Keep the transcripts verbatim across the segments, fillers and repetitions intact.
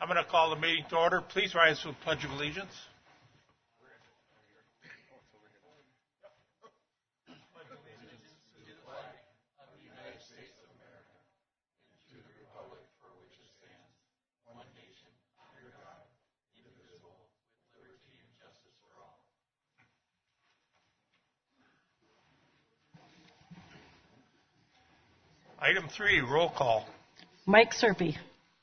I'm going to call the meeting to order. Please rise for the Pledge of Allegiance. Item three, roll call. Mike Serpy.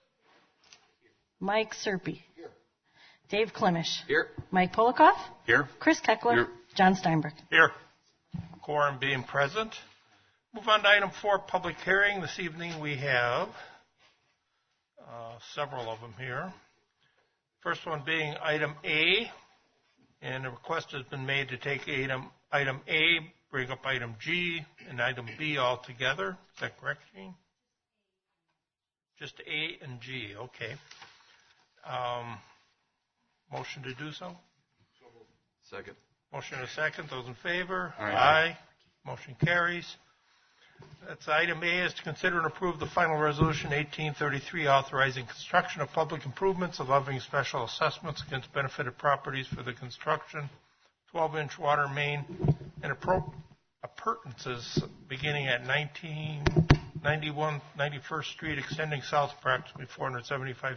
Mike Serpy. Here. Dave Klimish. Here. Mike Polikoff. Here. Chris Keckler. Here. John Steinberg. Here. Quorum being present. Move on to item four, public hearing. This evening we have uh, several of them here. First one being item A, and a request has been made to take item, item A, bring up item G, and item B all together. Is that correct, Gene? Just A and G, okay. Um, motion to do so? Second. Motion and a second. Those in favor? Aye. Aye. Motion carries. That's item A is to consider and approve the final resolution eighteen thirty-three authorizing construction of public improvements, allowing special assessments against benefited properties for the construction, twelve-inch water main, and appurtenances beginning at nineteen ninety-one ninety-first Street, extending south approximately four hundred seventy-five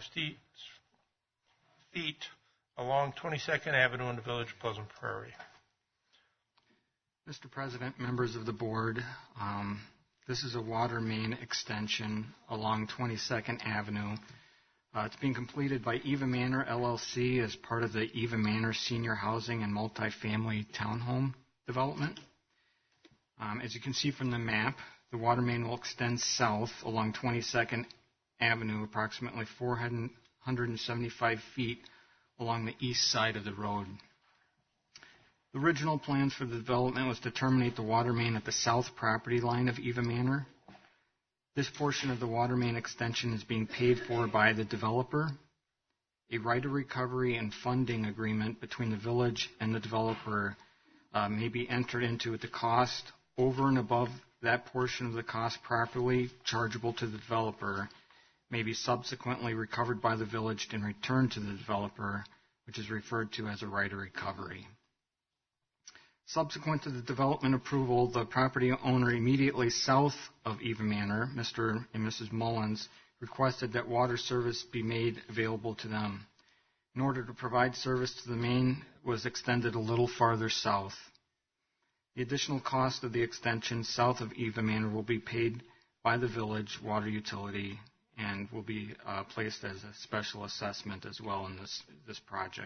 feet along twenty-second Avenue in the village of Pleasant Prairie. Mister President, members of the board, um, this is a water main extension along twenty-second Avenue. Uh, it's being completed by Eva Manor, L L C, as part of the Eva Manor Senior Housing and Multifamily Townhome development. Um, as you can see from the map, the water main will extend south along twenty-second Avenue, approximately four hundred seventy-five feet along the east side of the road. The original plans for the development was to terminate the water main at the south property line of Eva Manor. This portion of the water main extension is being paid for by the developer. A right of recovery and funding agreement between the village and the developer uh, may be entered into at the cost over and above that portion of the cost properly chargeable to the developer may be subsequently recovered by the village and returned to the developer, which is referred to as a right of recovery. Subsequent to the development approval, the property owner immediately south of Eva Manor, Mister and Missus Mullins, requested that water service be made available to them. In order to provide service to the main was extended a little farther south. The additional cost of the extension south of Eva Manor will be paid by the village water utility and will be uh, placed as a special assessment as well in this, this project.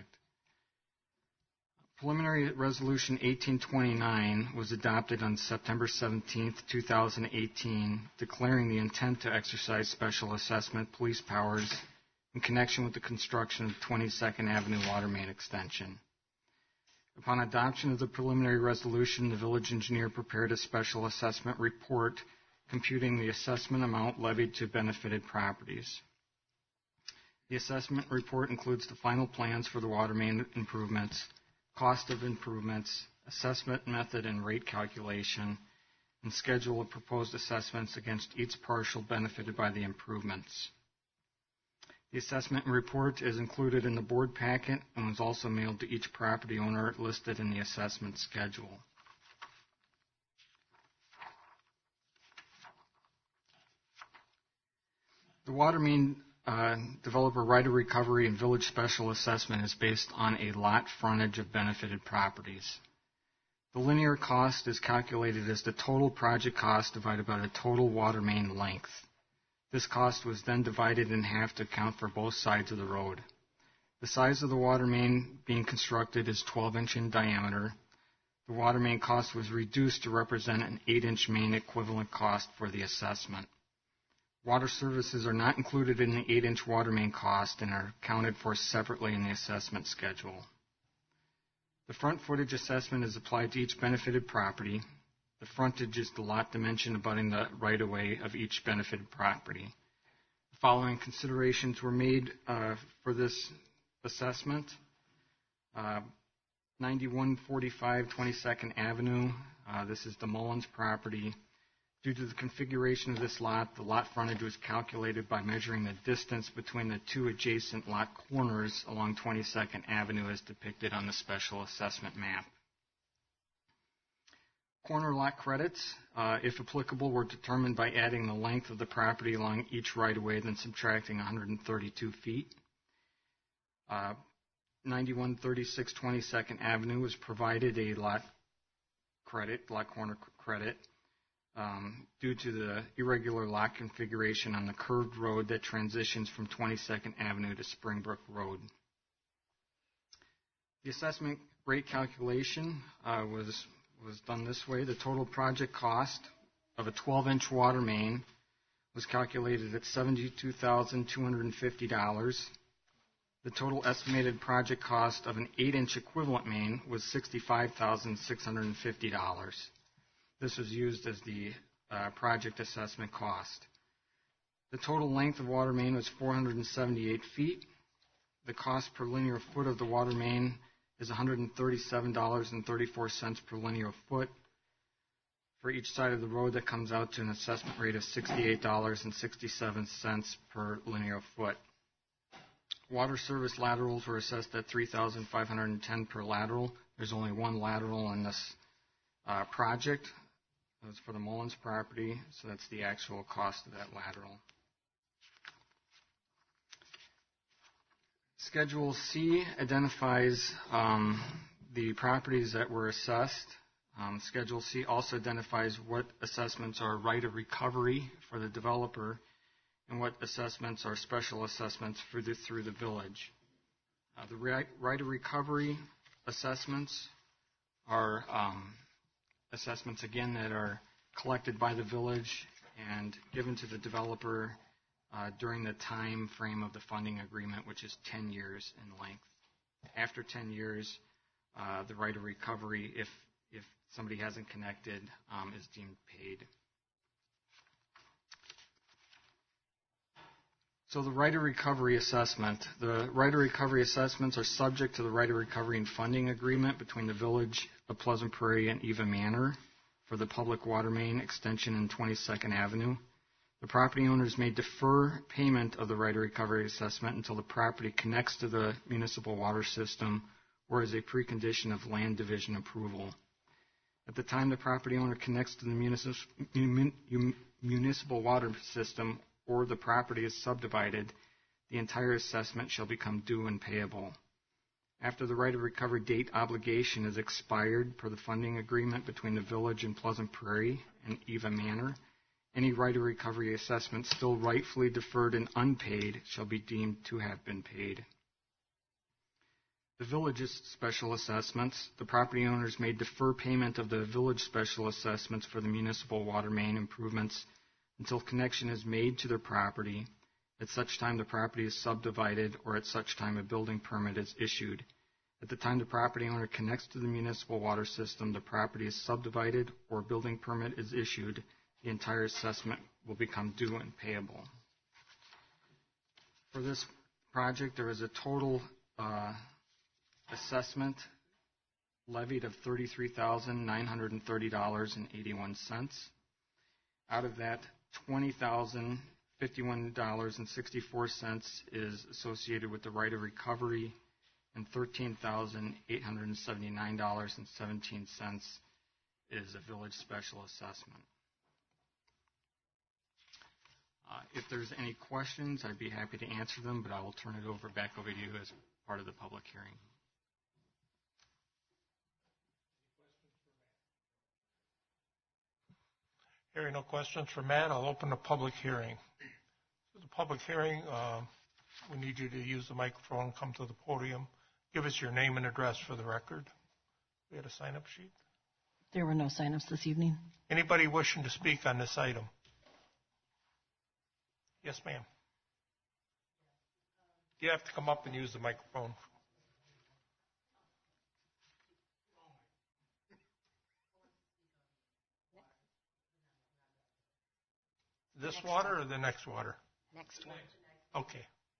Preliminary Resolution eighteen twenty-nine was adopted on September seventeenth, two thousand eighteen, declaring the intent to exercise special assessment police powers in connection with the construction of twenty-second Avenue water main extension. Upon adoption of the preliminary resolution, the village engineer prepared a special assessment report computing the assessment amount levied to benefited properties. The assessment report includes the final plans for the water main improvements, cost of improvements, assessment method and rate calculation, and schedule of proposed assessments against each parcel benefited by the improvements. The assessment report is included in the board packet and was also mailed to each property owner listed in the assessment schedule. The water main Uh, developer right of recovery and village special assessment is based on a lot frontage of benefited properties. The linear cost is calculated as the total project cost divided by the total water main length. This cost was then divided in half to account for both sides of the road. The size of the water main being constructed is twelve inch in diameter. The water main cost was reduced to represent an eight inch main equivalent cost for the assessment. Water services are not included in the eight inch water main cost and are accounted for separately in the assessment schedule. The front footage assessment is applied to each benefited property. The frontage is the lot dimension abutting the right-of-way of each benefited property. The following considerations were made uh, for this assessment. Uh, ninety-one forty-five twenty-second Avenue, uh, this is the Mullins property. Due to the configuration of this lot, the lot frontage was calculated by measuring the distance between the two adjacent lot corners along twenty-second Avenue as depicted on the special assessment map. Corner lot credits, uh, if applicable, were determined by adding the length of the property along each right-of-way, then subtracting one hundred thirty-two feet. Uh, ninety-one thirty-six twenty-second Avenue was provided a lot credit, lot corner credit, um, due to the irregular lot configuration on the curved road that transitions from twenty-second Avenue to Springbrook Road. The assessment rate calculation uh, was was done this way. The total project cost of a twelve-inch water main was calculated at seventy-two thousand two hundred fifty dollars. The total estimated project cost of an eight-inch equivalent main was sixty-five thousand six hundred fifty dollars. This was used as the uh, project assessment cost. The total length of water main was four hundred seventy-eight feet. The cost per linear foot of the water main is one hundred thirty-seven dollars and thirty-four cents per linear foot. For each side of the road, that comes out to an assessment rate of sixty-eight dollars and sixty-seven cents per linear foot. Water service laterals were assessed at three thousand five hundred ten per lateral. There's only one lateral in this uh, project. That's for the Mullins property, so that's the actual cost of that lateral. Schedule C identifies um, the properties that were assessed. Um, Schedule C also identifies what assessments are right of recovery for the developer and what assessments are special assessments for the, through the village. Uh, the right, right of recovery assessments are um, assessments, again, that are collected by the village and given to the developer Uh, during the time frame of the funding agreement, which is ten years in length. After ten years, uh, the right of recovery, if if somebody hasn't connected, um, is deemed paid. So the right of recovery assessment. The right of recovery assessments are subject to the right of recovery and funding agreement between the Village of Pleasant Prairie and Eva Manor for the public water main extension in twenty-second Avenue. The property owners may defer payment of the right of recovery assessment until the property connects to the municipal water system or as a precondition of land division approval. At the time the property owner connects to the municipal, municipal water system or the property is subdivided, the entire assessment shall become due and payable. After the right of recovery date obligation is expired per the funding agreement between the Village and Pleasant Prairie and Eva Manor, any right of recovery assessment still rightfully deferred and unpaid shall be deemed to have been paid. The village's special assessments. The property owners may defer payment of the village special assessments for the municipal water main improvements until connection is made to their property, at such time the property is subdivided, or at such time a building permit is issued. At the time the property owner connects to the municipal water system, the property is subdivided, or a building permit is issued, the entire assessment will become due and payable. For this project, there is a total uh, assessment levied of thirty-three thousand nine hundred thirty dollars and eighty-one cents. Out of that, twenty thousand fifty-one dollars and sixty-four cents is associated with the right of recovery, and thirteen thousand eight hundred seventy-nine dollars and seventeen cents is a village special assessment. Uh, if there's any questions, I'd be happy to answer them, but I will turn it over back over to you as part of the public hearing. Hearing no questions for Matt, I'll open the public hearing. For the public hearing, uh, we need you to use the microphone, come to the podium, give us your name and address for the record. We had a sign-up sheet. There were no sign-ups this evening. Anybody wishing to speak on this item? Yes, ma'am. You have to come up and use the microphone. This Next water one. or the next water? Next one. Okay.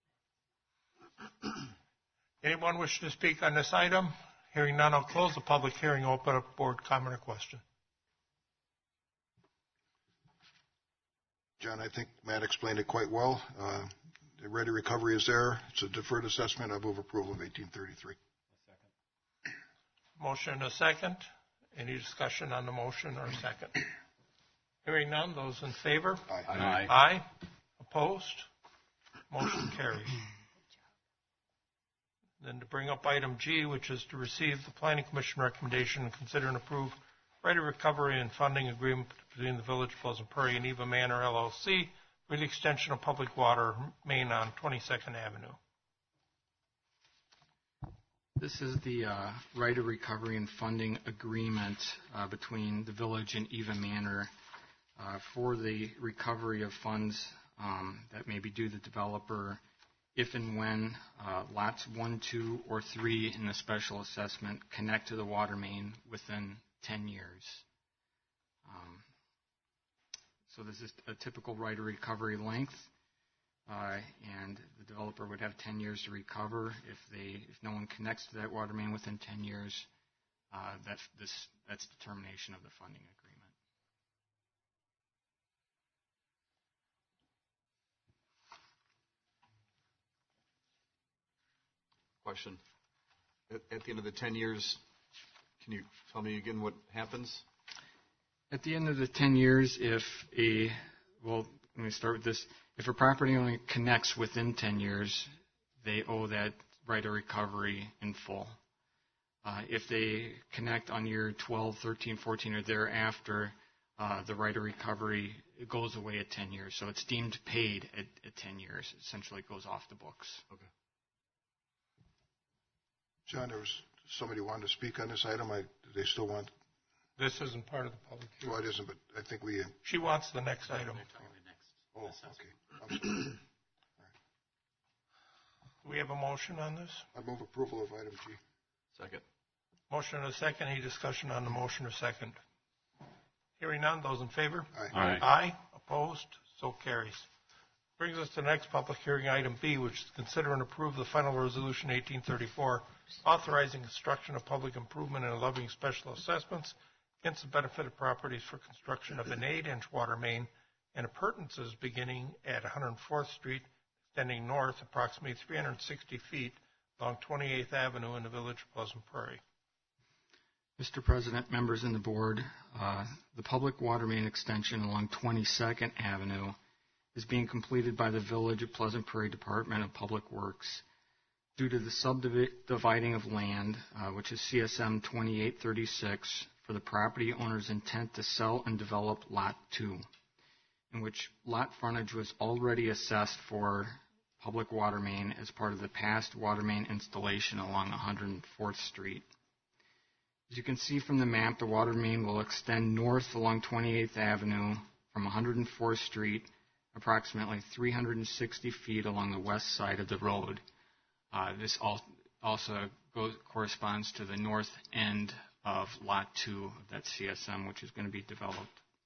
Anyone wish to speak on this item? Hearing none, I'll close the public hearing. Open up board comment or question. John, I think Matt explained it quite well. Uh, the right of recovery is there. It's a deferred assessment. I move approval of eighteen thirty-three. Motion and a second. Any discussion on the motion or second? Hearing none, those in favor? Aye. Aye. Aye. Opposed? Motion carries. Then to bring up item G, which is to receive the Planning Commission recommendation and consider and approve right of recovery and funding agreement between the Village of Pleasant Prairie and Eva Manor L L C for the extension of public water main on twenty-second Avenue. This is the uh, right of recovery and funding agreement uh, between the village and Eva Manor uh, for the recovery of funds um, that may be due the developer if and when uh, lots one, two, or three in the special assessment connect to the water main within ten years. Um, so this is a typical right of recovery length. Uh, and the developer would have ten years to recover. If they, if no one connects to that water main within ten years, uh, that's this, that's the termination of the funding agreement. Question. At, at the end of the ten years, can you tell me again what happens? At the end of the ten years, if a, well, let me start with this. If a property owner connects within ten years, they owe that right of recovery in full. Uh, if they connect on year twelve, thirteen, fourteen, or thereafter, uh, the right of recovery it goes away at ten years. So it's deemed paid at, at ten years. Essentially, it goes off the books. Okay. John, there was somebody who wanted to speak on this item. I, do they still want? This isn't part of the public hearing. Well, it isn't, but I think we. Uh, She wants the next item. oh, okay. I'm sorry. Do we have a motion on this? I move approval of item G. Second. Motion and a second. Any discussion on the motion or second? Hearing none. Those in favor? Aye. Aye. Aye. Opposed? So carries. Brings us to the next public hearing, item B, which is to consider and approve the final resolution eighteen thirty-four, authorizing construction of public improvement and levying special assessments against the benefited properties for construction of an eight-inch water main and appurtenances beginning at one hundred fourth Street, extending north approximately three hundred sixty feet along twenty-eighth Avenue in the Village of Pleasant Prairie. Mister President, members in the board, uh, the public water main extension along twenty-second Avenue is being completed by the Village of Pleasant Prairie Department of Public Works due to the subdividing of land, uh, which is C S M twenty-eight thirty-six, for the property owner's intent to sell and develop Lot two, in which lot frontage was already assessed for public water main as part of the past water main installation along one hundred fourth Street. As you can see from the map, the water main will extend north along twenty-eighth Avenue from one hundred fourth Street, approximately three hundred sixty feet along the west side of the road. Uh, this al- also goes, corresponds to the north end of Lot two of that C S M, which is going to be developed.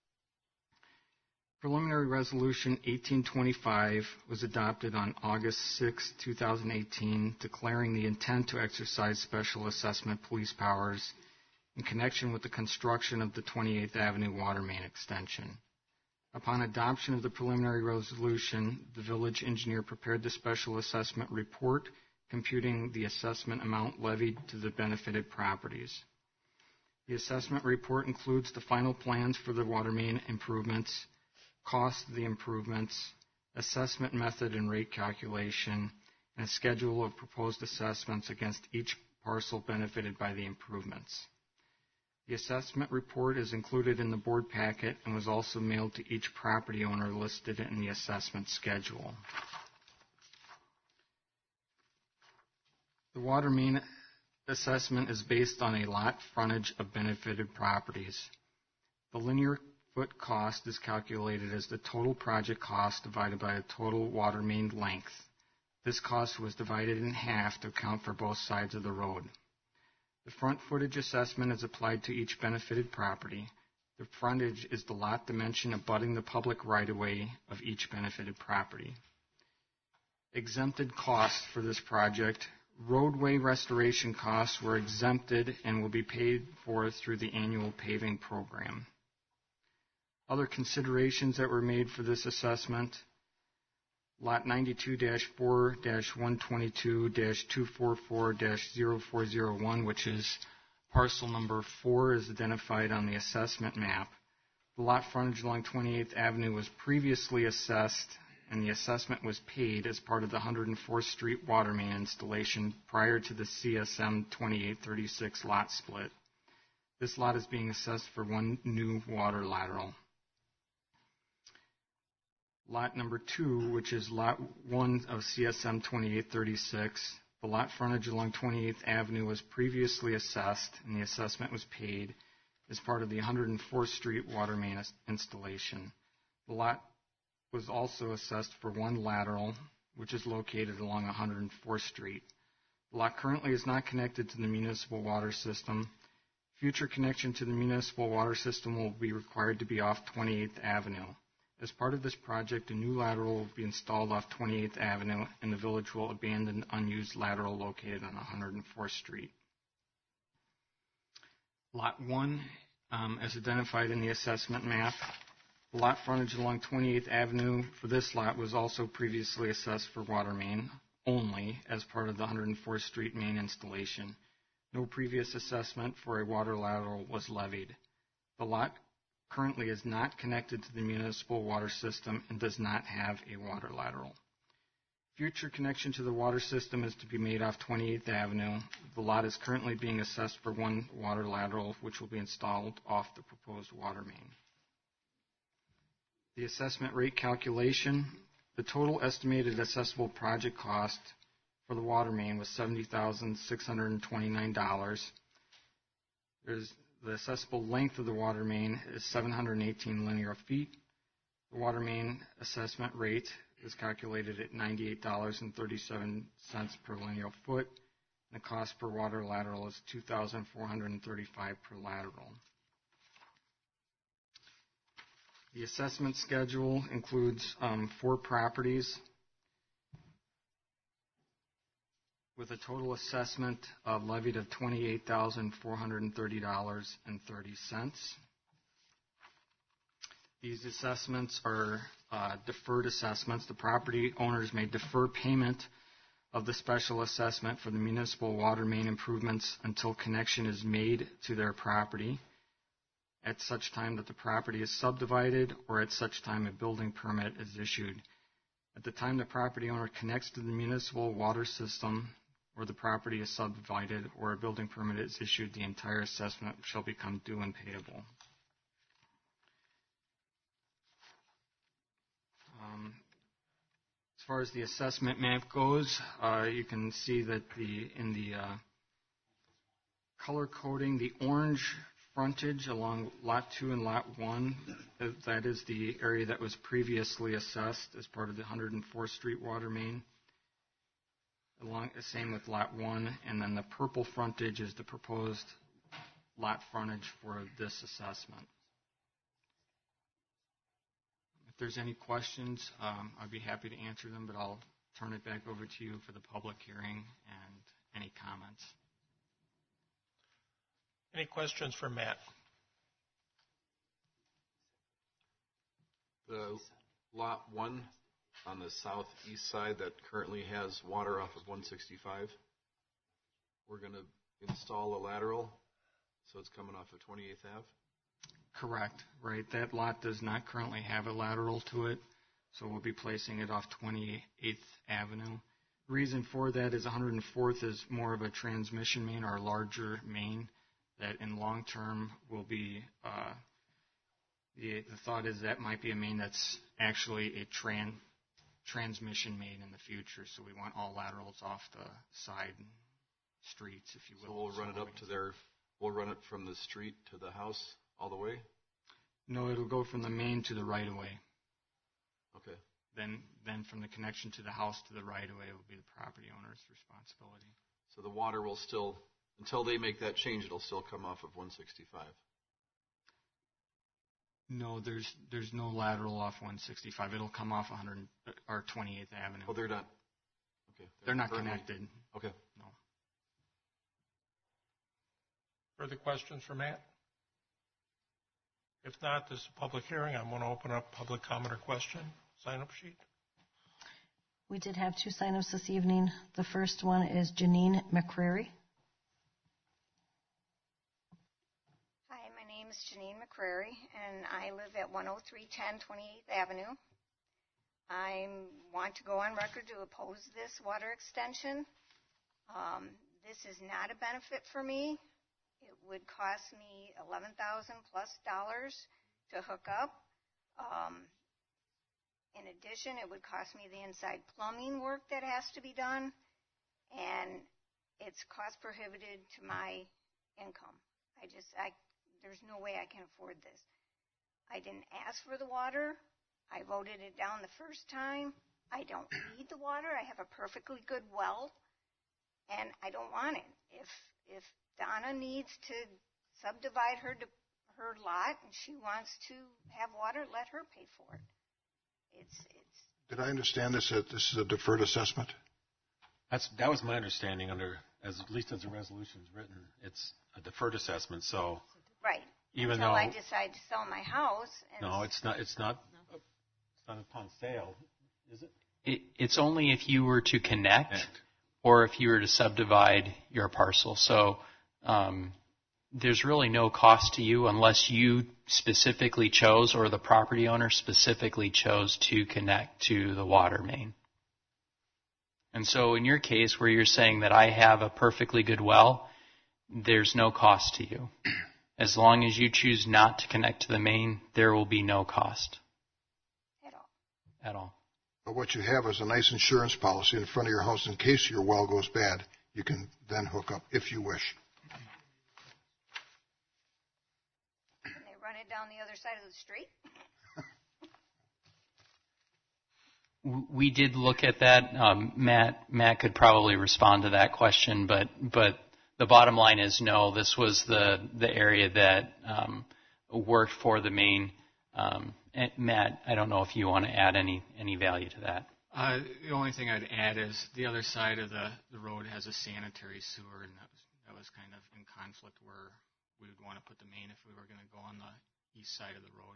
Preliminary Resolution eighteen twenty-five was adopted on August sixth, twenty eighteen, declaring the intent to exercise special assessment police powers in connection with the construction of the twenty-eighth Avenue water main extension. Upon adoption of the preliminary resolution, the village engineer prepared the special assessment report computing the assessment amount levied to the benefited properties. The assessment report includes the final plans for the water main improvements, cost of the improvements, assessment method and rate calculation, and a schedule of proposed assessments against each parcel benefited by the improvements. The assessment report is included in the board packet and was also mailed to each property owner listed in the assessment schedule. The water main assessment is based on a lot frontage of benefited properties. The linear foot cost is calculated as the total project cost divided by the total water main length. This cost was divided in half to account for both sides of the road. The front footage assessment is applied to each benefited property. The frontage is the lot dimension abutting the public right-of-way of each benefited property. Exempted costs for this project: roadway restoration costs were exempted and will be paid for through the annual paving program. Other considerations that were made for this assessment: Lot ninety-two dash four dash one twenty-two dash two forty-four dash zero four zero one, which is parcel number four, is identified on the assessment map. The lot frontage along twenty-eighth Avenue was previously assessed, and the assessment was paid as part of the one hundred fourth Street water main installation prior to the C S M twenty-eight thirty-six lot split. This lot is being assessed for one new water lateral. Lot number two, which is lot one of C S M twenty-eight thirty-six, the lot frontage along twenty-eighth Avenue was previously assessed, and the assessment was paid as part of the one hundred fourth Street water main installation. The lot was also assessed for one lateral, which is located along one hundred fourth Street. The lot currently is not connected to the municipal water system. Future connection to the municipal water system will be required to be off twenty-eighth Avenue. As part of this project, a new lateral will be installed off twenty-eighth Avenue, and the village will abandon unused lateral located on one hundred fourth Street. Lot one, um, as identified in the assessment map, the lot frontage along twenty-eighth Avenue for this lot was also previously assessed for water main only as part of the one hundred fourth Street main installation. No previous assessment for a water lateral was levied. The lot currently is not connected to the municipal water system and does not have a water lateral. Future connection to the water system is to be made off twenty-eighth Avenue. The lot is currently being assessed for one water lateral, which will be installed off the proposed water main. The assessment rate calculation: the total estimated assessable project cost for the water main was seventy thousand six hundred twenty-nine dollars. There's The accessible length of the water main is seven hundred eighteen linear feet. The water main assessment rate is calculated at ninety-eight dollars and thirty-seven cents per linear foot. And the cost per water lateral is two thousand four hundred thirty-five dollars per lateral. The assessment schedule includes um, four properties with a total assessment uh, levied of twenty-eight thousand four hundred thirty dollars and thirty cents. These assessments are uh, deferred assessments. The property owners may defer payment of the special assessment for the municipal water main improvements until connection is made to their property, at such time that the property is subdivided or at such time a building permit is issued. At the time the property owner connects to the municipal water system, or the property is subdivided, or a building permit is issued, the entire assessment shall become due and payable. Um, as far as the assessment map goes, uh, you can see that the in the uh, color coding, the orange frontage along Lot two and Lot one, that is the area that was previously assessed as part of the one hundred fourth Street water main. Along, same with Lot one, and then the purple frontage is the proposed lot frontage for this assessment. If there's any questions, um, I'd be happy to answer them, but I'll turn it back over to you for the public hearing and any comments. Any questions for Matt? The lot one on the southeast side that currently has water off of one sixty-five, we're going to install a lateral, so it's coming off of twenty-eighth Ave? Correct, right. That lot does not currently have a lateral to it, so we'll be placing it off twenty-eighth Avenue. The reason for that is one hundred fourth is more of a transmission main or a larger main that in long term will be, uh, the, the thought is that might be a main that's actually a tran, transmission main in the future, so we want all laterals off the side streets, if you will. So we'll run it up to their, we'll run it from the street to the house all the way? No, it'll go from the main to the right-of-way. Okay. Then, then from the connection to the house to the right-of-way will be the property owner's responsibility. So the water will still, until they make that change, it'll still come off of one sixty-five? No, there's there's no lateral off one sixty-five. It'll come off one hundred or twenty-eighth Avenue. Oh, they're not. Okay. They're not currently connected. Okay. No. Further questions for Matt? If not, this is a public hearing. I'm going to open up public comment or question. Sign-up sheet. We did have two sign-ups this evening. The first one is Janine McCrary. Hi, my name is Janine McCrary, and I live at one oh three ten twenty-eighth Avenue. I want to go on record to oppose this water extension. Um, this is not a benefit for me. It would cost me eleven thousand dollars plus dollars to hook up. Um, in addition, it would cost me the inside plumbing work that has to be done, and it's cost prohibitive to my income. I just, I, there's no way I can afford this. I didn't ask for the water. I voted it down the first time. I don't need the water. I have a perfectly good well, and I don't want it. If if Donna needs to subdivide her her lot and she wants to have water, let her pay for it. It's it's. Did I understand this, that this is a deferred assessment? That's, that was my understanding under, as at least as the resolution is written. It's a deferred assessment, so Right. even Until though I decide to sell my house. And no, it's not. It's not. It's not upon sale, is it? It, it's only if you were to connect, Connect. or if you were to subdivide your parcel. So um, there's really no cost to you unless you specifically chose, or the property owner specifically chose to connect to the water main. And so in your case, where you're saying that I have a perfectly good well, there's no cost to you. As long as you choose not to connect to the main, there will be no cost at all. at all. But what you have is a nice insurance policy in front of your house in case your well goes bad. You can then hook up if you wish. Can they run it down the other side of the street? We did look at that. Um, Matt Matt could probably respond to that question, but but the bottom line is no. This was the the area that um, worked for the main. Um, and Matt, I don't know if you want to add any any value to that. Uh, the only thing I'd add is the other side of the, the road has a sanitary sewer, and that was, that was kind of in conflict where we would want to put the main if we were going to go on the east side of the road.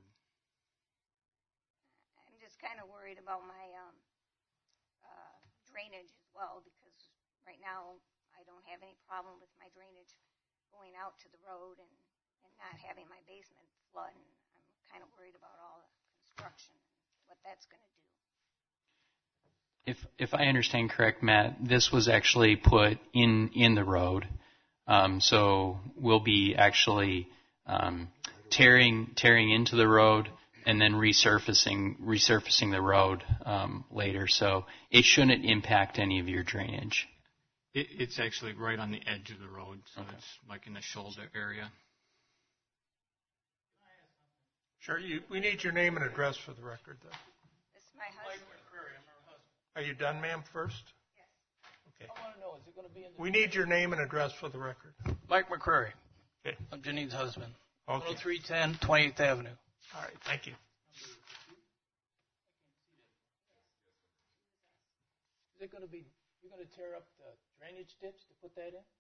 I'm just kind of worried about my um, uh, drainage as well, because right now I don't have any problem with my drainage going out to the road and, and not having my basement flood. And I'm kind of worried about all the construction and what that's going to do. If if I understand correct, Matt, this was actually put in in the road, um, so we'll be actually um, tearing tearing into the road and then resurfacing resurfacing the road um, later. So it shouldn't impact any of your drainage. It, it's actually right on the edge of the road, so Okay. it's like in the shoulder area. Sure. You, we need your name and address for the record, though. This is my husband. Are you done, ma'am, first? Yes. Okay. I want to know, is it going to be in the... We need your name and address for the record. Mike McCrary. Okay. I'm Janine's husband. Okay. one oh three ten twenty-eighth Avenue. All right. Thank you. Is it going to be, you're going to tear up the drainage ditch to put that in?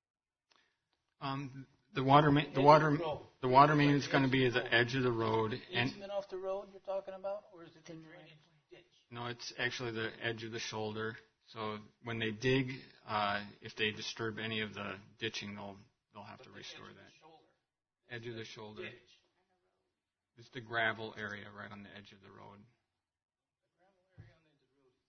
Um, the water main, the water, the water main is going to be at the edge of the road, and Easement off the road you're talking about, or is it the drainage ditch? no, it's actually the edge of the shoulder. So when they dig, uh, if they disturb any of the ditching, they'll they'll have to restore that. Edge of the shoulder. Ditch. It's the gravel area right on the edge of the road. The gravel area on the edge of the road.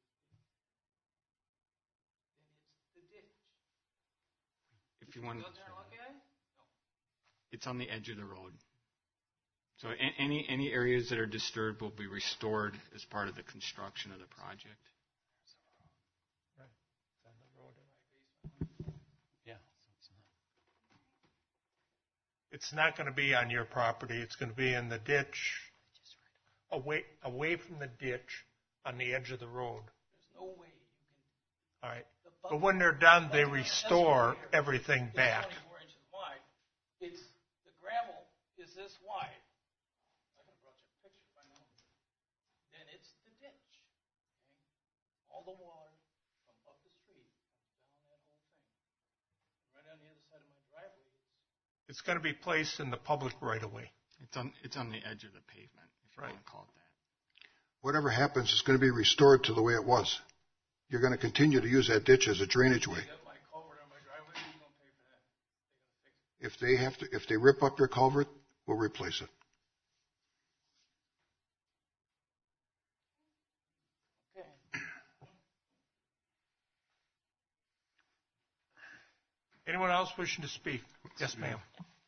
Then it's the ditch. If you want, Go there and look at it? it's on the edge of the road. So a- any any areas that are disturbed will be restored as part of the construction of the project. Yeah. It's not going to be on your property. It's going to be in the ditch, away away from the ditch, on the edge of the road. There's no way you can... All right. the But bucket- when they're done, they bucket on the restore excavator everything is back. twenty-four inches wide. It's, the gravel is this wide. I could have brought you a picture if I know. Then it's the ditch. Okay? All the water from up the street comes down that whole thing. Right on the other side of my driveway, it's It's going to be placed in the public right of way. It's on, it's on the edge of the pavement, if you Right. want to call it that. Whatever happens, it's going to be restored to the way it was. You're going to continue to use that ditch as a drainage way. Get my culvert on my driveway, who's gonna pay for that? If they have to, if they rip up your culvert, we'll replace it. Okay. Anyone else wishing to speak? Yes, ma'am.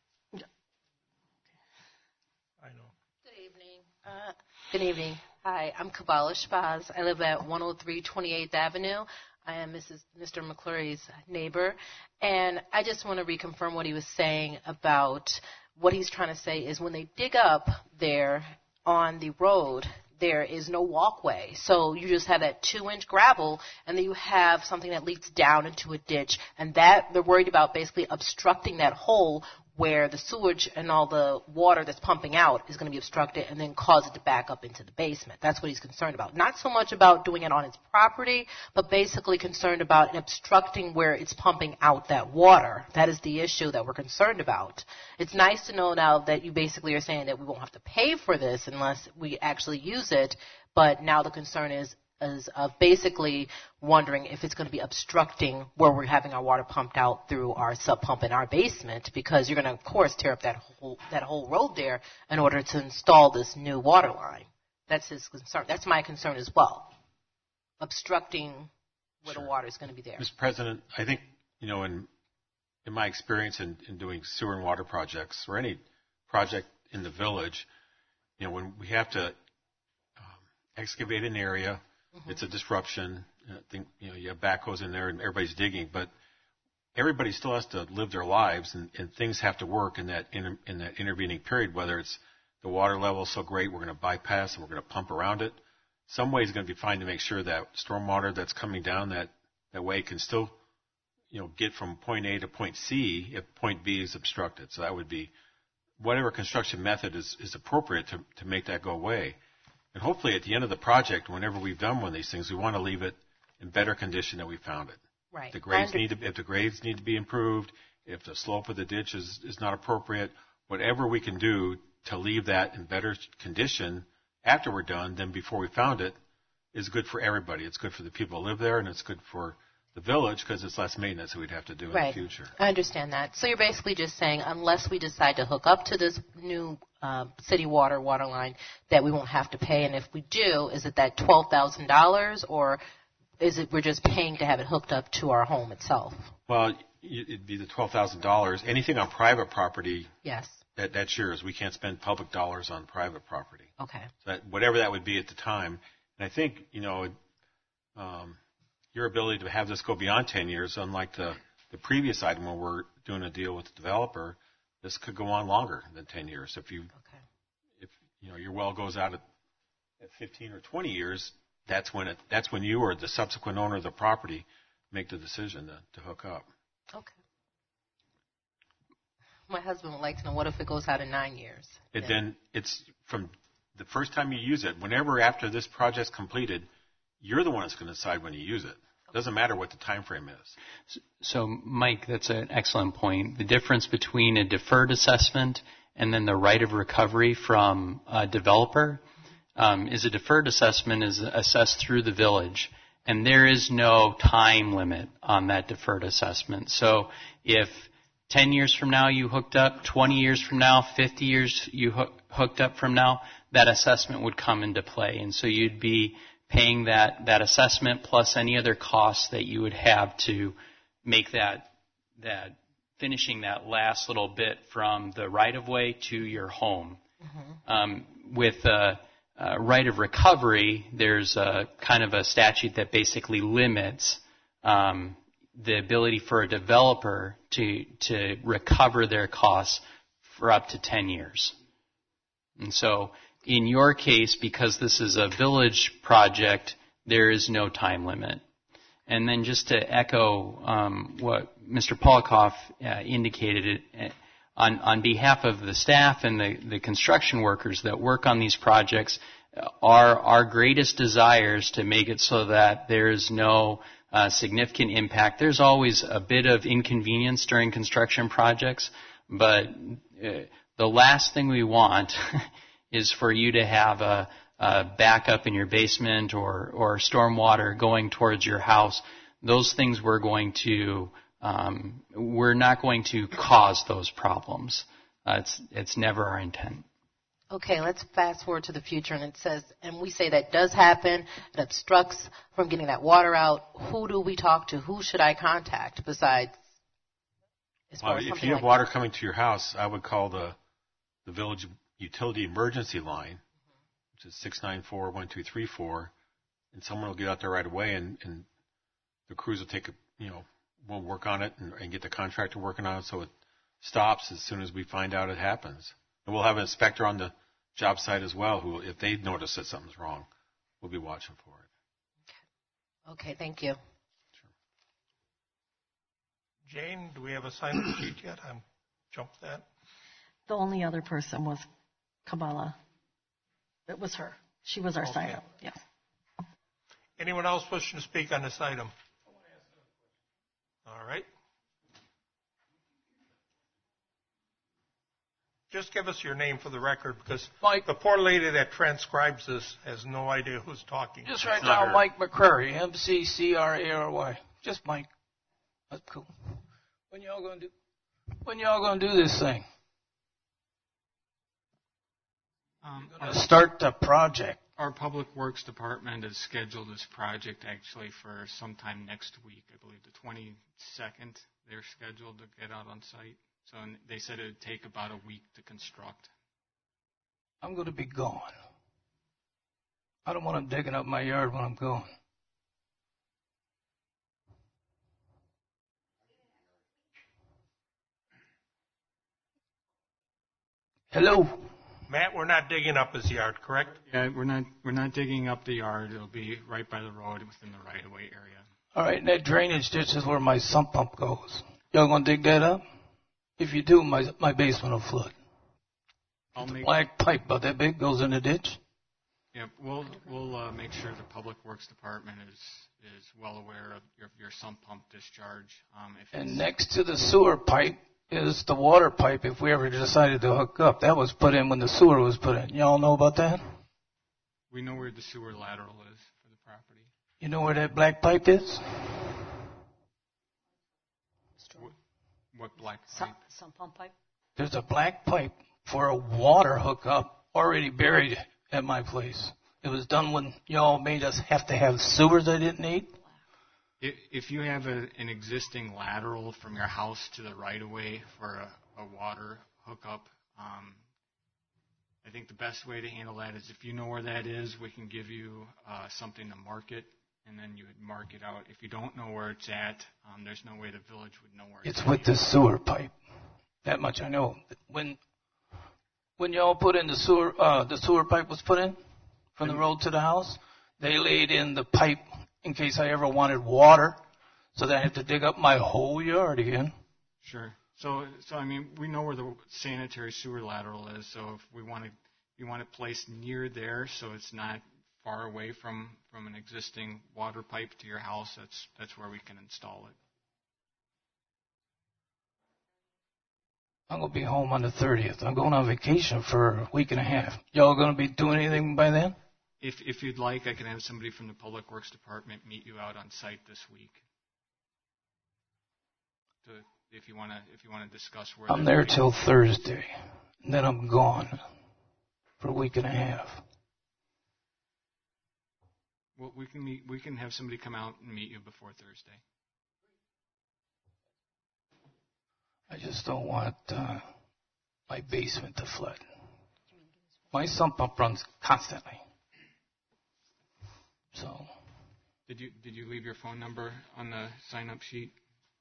I know. Good evening. Uh, good evening. Hi, I'm Kabbalah Shbaz. I live at one oh three twenty-eighth Avenue. I am Missus Mister McClurry's neighbor. And I just want to reconfirm what he was saying about what he's trying to say is when they dig up there on the road, there is no walkway. So you just have that two-inch gravel, and then you have something that leads down into a ditch. And that they're worried about basically obstructing that hole where the sewage and all the water that's pumping out is going to be obstructed and then cause it to back up into the basement. That's what he's concerned about. Not so much about doing it on his property, but basically concerned about obstructing where it's pumping out that water. That is the issue that we're concerned about. It's nice to know now that you basically are saying that we won't have to pay for this unless we actually use it, but now the concern is is of basically wondering if it's going to be obstructing where we're having our water pumped out through our sub pump in our basement, because you're going to, of course, tear up that whole that whole road there in order to install this new water line. That's his concern. That's my concern as well. Obstructing where Sure. the water is going to be there. Mister President, I think, you know, in in my experience in, in doing sewer and water projects or any project in the village, you know, when we have to um, excavate an area, mm-hmm. it's a disruption. I think, you know, you have backhoes in there and everybody's digging, but everybody still has to live their lives, and, and things have to work in that inter, in that intervening period. Whether it's the water level is so great, we're going to bypass and we're going to pump around it. Some way is going to be fine to make sure that stormwater that's coming down that, that way can still, you know, get from point A to point C if point B is obstructed. So that would be whatever construction method is, is appropriate to, to make that go away. And hopefully at the end of the project, whenever we've done one of these things, we want to leave it in better condition than we found it. Right. The grades need to, if the grades need to be improved, if the slope of the ditch is, is not appropriate, whatever we can do to leave that in better condition after we're done than before we found it is good for everybody. It's good for the people who live there, and it's good for the village because it's less maintenance that we'd have to do in Right. the future. I understand that. So you're basically just saying unless we decide to hook up to this new uh, city water water line, that we won't have to pay. And if we do, is it that twelve thousand dollars, or is it we're just paying to have it hooked up to our home itself? Well, it'd be the twelve thousand dollars. Anything on private property, Yes. that, that's yours. We can't spend public dollars on private property. Okay. So that, whatever that would be at the time. And I think, you know, um, your ability to have this go beyond ten years, unlike the, the previous item where we're doing a deal with the developer, this could go on longer than ten years. If you, Okay. if you know your well goes out at, at fifteen or twenty years, that's when it, that's when you or the subsequent owner of the property make the decision to, to hook up. Okay. My husband would like to know, what if it goes out in nine years? It then it's from the first time you use it, whenever after this project's completed, you're the one that's going to decide when you use it. It doesn't matter what the time frame is. So, Mike, that's an excellent point. The difference between a deferred assessment and then the right of recovery from a developer um, is a deferred assessment is assessed through the village, and there is no time limit on that deferred assessment. So if ten years from now you hooked up, twenty years from now, fifty years you hook, hooked up from now, that assessment would come into play. And so you'd be paying that, that assessment plus any other costs that you would have to make that, that finishing that last little bit from the right-of-way to your home. Mm-hmm. Um, with a, a right of recovery, there's a kind of a statute that basically limits um, the ability for a developer to to recover their costs for up to ten years. And so in your case, because this is a village project, there is no time limit. And then just to echo um, what Mister Polikoff uh, indicated, it, on, on behalf of the staff and the, the construction workers that work on these projects, our, our greatest desire is to make it so that there is no uh, significant impact. There's always a bit of inconvenience during construction projects, but uh, the last thing we want is for you to have a, a backup in your basement or, or stormwater going towards your house. Those things we're going to, um, we're not going to cause those problems. Uh, it's, it's never our intent. Okay, let's fast forward to the future, and it says, and we say that does happen, it obstructs from getting that water out. Who do we talk to? Who should I contact besides? As far Well, as if something you have like water coming to your house, I would call the the village utility emergency line, which is six nine four one two three four, and someone will get out there right away, and, and the crews will take a, you know, we'll work on it and, and get the contractor working on it so it stops as soon as we find out it happens. And we'll have an inspector on the job site as well who, if they notice that something's wrong, we'll be watching for it. Okay, thank you. Jane, do we have a sign-up sheet yet? I jumped that. The only other person was Kabbalah. It was her. She was our Okay. sign-up, yes. Anyone else wishing to speak on this item? All right. Just give us your name for the record, because Mike. the poor lady that transcribes this has no idea who's talking. Just It's right not now, her. Mike McCrary, M C C R A R Y. Just Mike. That's cool. When y'all gonna do? When y'all gonna do this thing? Um, Gonna our, start the project. our Public Works Department has scheduled this project actually for sometime next week. I believe the twenty-second they're scheduled to get out on site. So and they said it would take about a week to construct. I'm gonna be gone. I don't want them digging up my yard when I'm gone. Hello. Matt, we're not digging up his yard, correct? Yeah, we're not we're not digging up the yard. It'll be right by the road within the right-of-way area. All right, and that drainage ditch is where my sump pump goes. Y'all gonna dig that up? If you do, my my basement will flood. I'll The make black pipe about that big goes in the ditch. yeah, we'll we'll uh, make sure the Public Works Department is is well aware of your your sump pump discharge. Um, if And it's, next to the sewer pipe is the water pipe if we ever decided to hook up. That was put in when the sewer was put in. Y'all know about that? we know where the sewer lateral is for the property. You know where that black pipe is? What, what black Some, pipe? some pump pipe? There's a black pipe for a water hookup already buried at my place. It was done when y'all made us have to have sewers I didn't need. If, if you have a, an existing lateral from your house to the right-of-way for a, a water hookup, um, I think the best way to handle that is if you know where that is, we can give you uh, something to mark it, and then you would mark it out. If you don't know where it's at, um, there's no way the village would know where it's, It's at. with the sewer pipe. That much I know. When when y'all put in the sewer, uh, the sewer pipe was put in from the road to the house, they laid in the pipe in case I ever wanted water, so that I had to dig up my whole yard again. Sure. So, so I mean, we know where the sanitary sewer lateral is. So if we want to, you want it placed near there, so it's not far away from, from an existing water pipe to your house. That's that's where we can install it. I'm gonna be home on the thirtieth. I'm going on vacation for a week and a half. Y'all gonna be doing anything by then? If if you'd like, I can have somebody from the Public Works Department meet you out on site this week. To, if you want to, if you want to discuss where I'm that there would be. till Thursday, and then I'm gone for a week and a half. Well, we can meet. We can have somebody come out and meet you before Thursday. I just don't want uh, my basement to flood. My sump pump runs constantly. So, Did you did you leave your phone number on the sign-up sheet?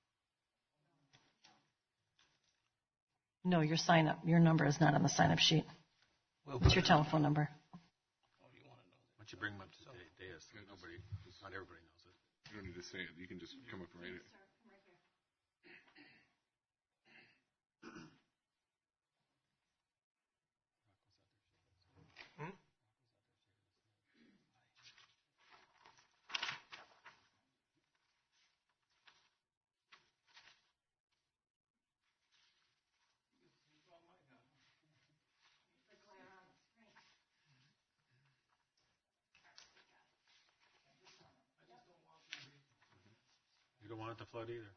No, your sign up, your number is not on the sign up sheet. we'll What's put your it- telephone number? Why don't you bring them up to the dais? Nobody, not everybody knows it. You don't need to say it. You can just come up and write it. want it to flood either.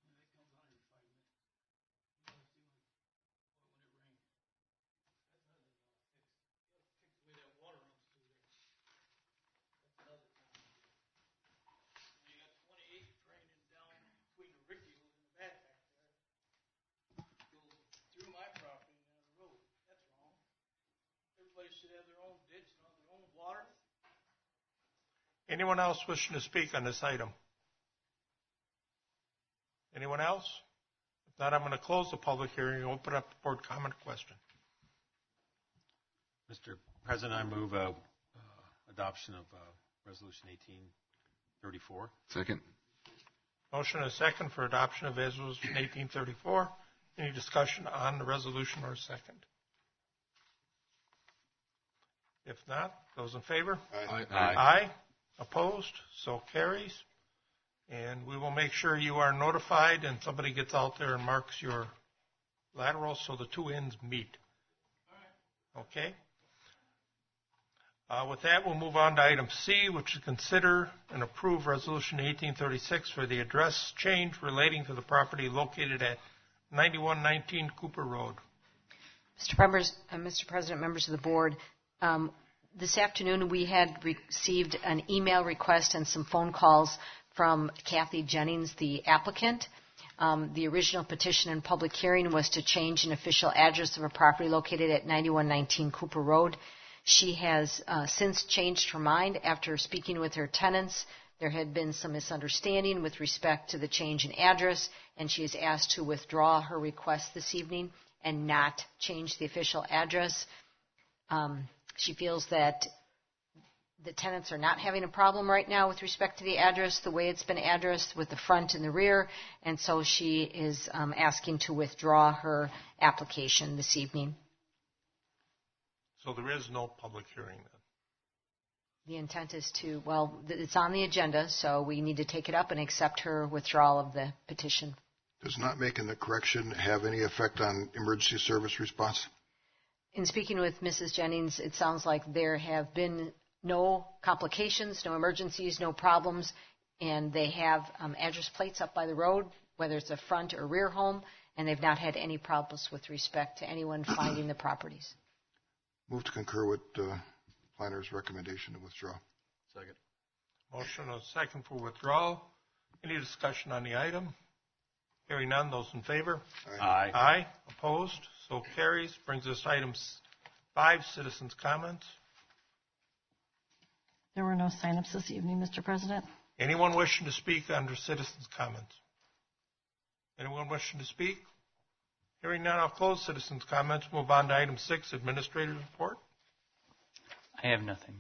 Should have their own ditch and their own water. Anyone else wishing to speak on this item? Anyone else? If not, I'm going to close the public hearing and open up the board comment question. Mister President, I move uh, uh, adoption of uh, Resolution eighteen thirty-four. Second. Motion and a second for adoption of Resolution eighteen thirty-four. Any discussion on the resolution or a second? If not, those in favor? Aye. Aye. Aye. Opposed? So carries. And we will make sure you are notified and somebody gets out there and marks your lateral so the two ends meet. Okay? Uh, with that, we'll move on to item C, which is consider and approve Resolution eighteen thirty-six for the address change relating to the property located at ninety-one nineteen Cooper Road. Mister Members, uh, Mister President, members of the board, um, this afternoon we had received an email request and some phone calls from Kathy Jennings, the applicant. Um, the original petition and public hearing was to change an official address of a property located at ninety-one nineteen Cooper Road. She has uh, since changed her mind after speaking with her tenants. There had been some misunderstanding with respect to the change in address, and she has asked to withdraw her request this evening and not change the official address. Um, she feels that the tenants are not having a problem right now with respect to the address, the way it's been addressed with the front and the rear, and so she is um, asking to withdraw her application this evening. So there is no public hearing then? The intent is to, well, it's on the agenda, so we need to take it up and accept her withdrawal of the petition. Does not making the correction have any effect on emergency service response? In speaking with Missus Jennings, it sounds like there have been no complications, no emergencies, no problems, and they have um, address plates up by the road, whether it's a front or rear home, and they've not had any problems with respect to anyone finding the properties. Move to concur with uh, planner's recommendation to withdraw. Second. Motion and a second for withdrawal. Any discussion on the item? Hearing none, those in favor? Aye. Aye. Opposed? So carries. Brings us to item five, citizens' comments. There were no sign-ups this evening, Mister President. Anyone wishing to speak under citizens' comments? Anyone wishing to speak? Hearing none, I'll close citizens' comments. Move on to item six, administrator's report. I have nothing.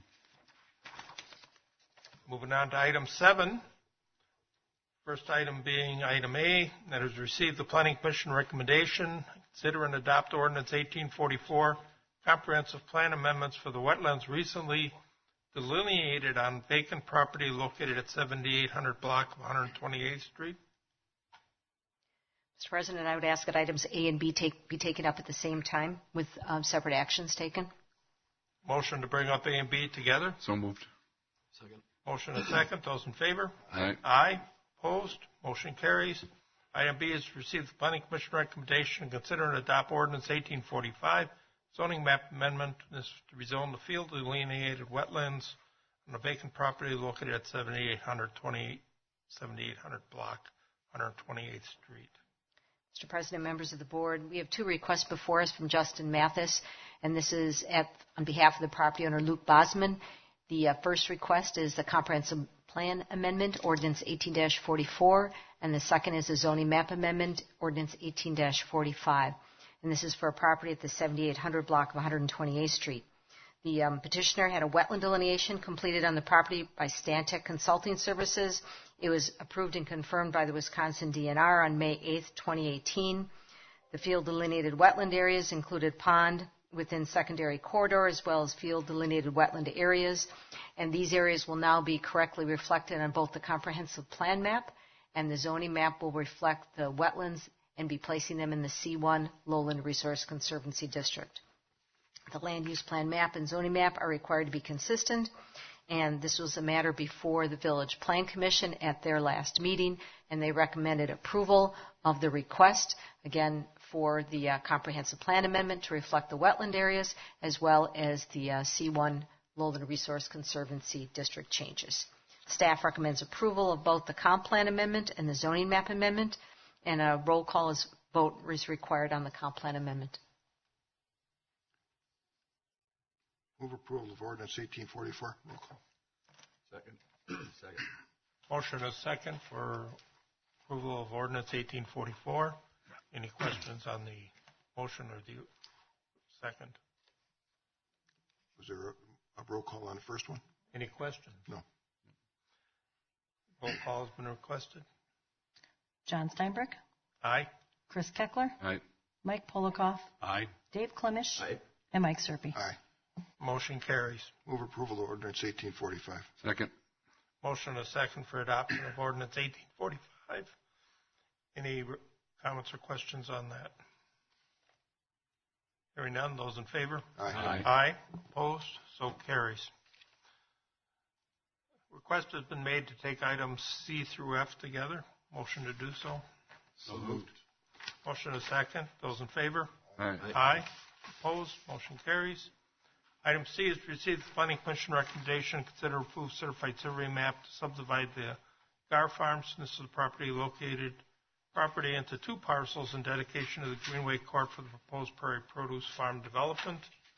Moving on to item seven. First item being item A, that has received the Planning Commission recommendation. Consider and adopt ordinance eighteen forty-four, comprehensive plan amendments for the wetlands recently delineated on vacant property located at seventy-eight hundred block of one hundred twenty-eighth Street. Mister President, I would ask that items A and B take, be taken up at the same time with um, separate actions taken. Motion to bring up A and B together. So moved. Second. Motion and second. Those in favor? Aye. Aye. Opposed? Motion carries. Item B is to receive the Planning Commission recommendation and consider and adopt ordinance eighteen forty-five, zoning map amendment. This is to rezone the field delineated wetlands on a vacant property located at seventy-eight hundred block, one hundred twenty-eighth Street. Mister President, members of the board, we have two requests before us from Justin Mathis, and this is at, on behalf of the property owner Luke Bosman. The uh, first request is the comprehensive plan amendment, ordinance eighteen forty-four, and the second is a zoning map amendment, ordinance eighteen forty-five. And this is for a property at the seventy-eight hundred block of one hundred twenty-eighth Street. The um, petitioner had a wetland delineation completed on the property by Stantec Consulting Services. It was approved and confirmed by the Wisconsin D N R on May eighth, twenty eighteen. The field delineated wetland areas included pond within secondary corridor as well as field delineated wetland areas. And these areas will now be correctly reflected on both the comprehensive plan map and the zoning map will reflect the wetlands and be placing them in the C one Lowland Resource Conservancy District. The land use plan map and zoning map are required to be consistent, and this was a matter before the Village Plan Commission at their last meeting, and they recommended approval of the request, again, for the uh, comprehensive plan amendment to reflect the wetland areas, as well as the uh, C one Lowland Resource Conservancy District changes. Staff recommends approval of both the comp plan amendment and the zoning map amendment, and a roll call is, vote is required on the comp plan amendment. Move approval of ordinance eighteen forty-four. Roll call. Second. Second. Motion is second for approval of ordinance eighteen forty-four. Any questions on the motion or the second? Was there a, a roll call on the first one? Any questions? No. Roll call has been requested. John Steinberg, Aye. Chris Keckler, Aye. Mike Polikoff, Aye. Dave Klimish, Aye. and Mike Serpy. Aye. Motion carries. Move approval of ordinance eighteen forty-five. Second. Motion is second for adoption of ordinance eighteen forty-five. Any re- comments or questions on that? Hearing none, those in favor? Aye. Aye. Aye. Opposed? So carries. Request has been made to take items C through F together. Motion to do so. So moved. Motion is second. Those in favor? Aye. Aye. Opposed? Motion carries. Item C is to receive the Planning Commission recommendation, consider approve certified survey map to subdivide the Gar Farms. This is the property located property into two parcels in dedication to the Greenway Court for the proposed Prairie Produce Farm development.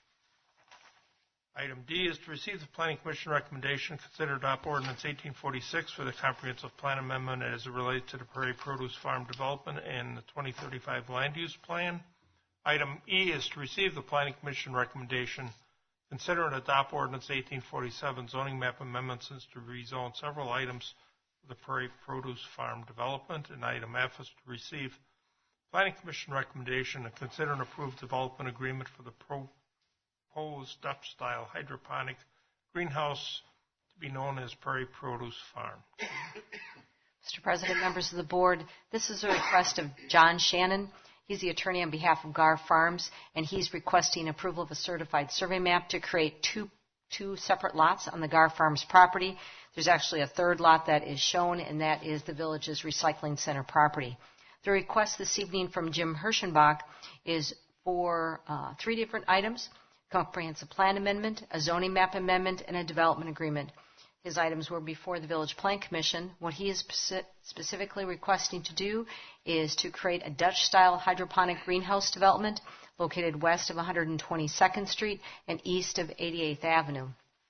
Item D is to receive the Planning Commission recommendation, consider adopt ordinance eighteen forty-six for the comprehensive plan amendment as it relates to the Prairie Produce Farm development and the twenty thirty-five land use plan. Item E is to receive the Planning Commission recommendation, consider and adopt ordinance eighteen forty-seven zoning map amendments as to rezone several items for the Prairie Produce Farm development. And item F is to receive Planning Commission recommendation and consider and approve development agreement for the proposed Dutch-style hydroponic greenhouse to be known as Prairie Produce Farm. Mister President, members of the board, this is a request of John Shannon. He's the attorney on behalf of Gar Farms, and he's requesting approval of a certified survey map to create two, two separate lots on the Gar Farms property. There's actually a third lot that is shown, and that is the village's recycling center property. The request this evening from Jim Hirschenbach is for uh, three different items: comprehensive plan amendment, a zoning map amendment, and a development agreement. His items were before the Village Plan Commission. What he is speci- specifically requesting to do is to create a Dutch-style hydroponic greenhouse development located west of one hundred twenty-second Street and east of eighty-eighth Avenue.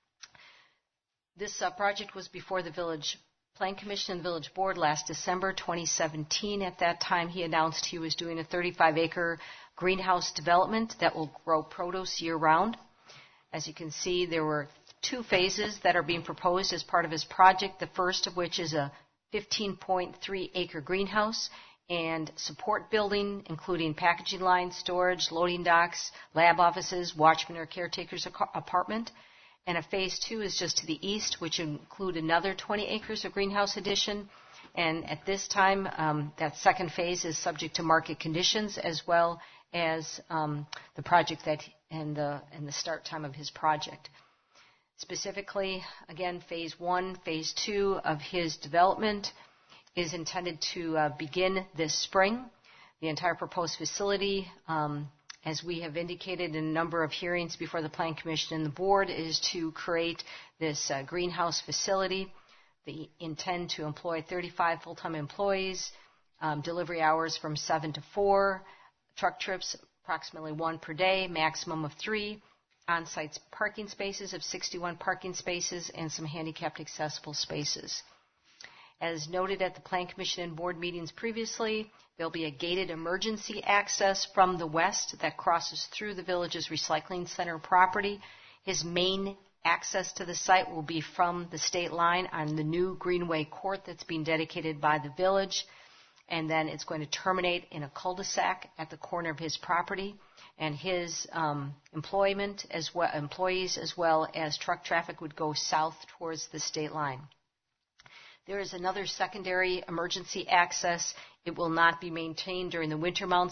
This uh, project was before the Village Plan Commission and the Village Board last December twenty seventeen. At that time, he announced he was doing a thirty-five acre greenhouse development that will grow produce year-round. As you can see, there were two phases that are being proposed as part of his project, the first of which is a fifteen point three acre greenhouse and support building, including packaging lines, storage, loading docks, lab offices, watchman or caretaker's apartment. And a phase two is just to the east, which include another twenty acres of greenhouse addition. And at this time, um, that second phase is subject to market conditions as well as um, the project that and the, and the start time of his project. Specifically, again, phase one, phase two of his development is intended to uh, begin this spring. The entire proposed facility, um, as we have indicated in a number of hearings before the Plan Commission and the Board, is to create this uh, greenhouse facility. They intend to employ thirty-five full-time employees, um, delivery hours from seven to four, truck trips approximately one per day, maximum of three, on-site parking spaces of sixty-one parking spaces, and some handicapped accessible spaces. As noted at the Plan Commission and Board meetings previously, there will be a gated emergency access from the west that crosses through the village's recycling center property. His main access to the site will be from the state line on the new Greenway Court that's being dedicated by the village, and then it's going to terminate in a cul-de-sac at the corner of his property. And his um, employment as well, employees as well as truck traffic would go south towards the state line. There is another secondary emergency access. It will not be maintained during the winter months,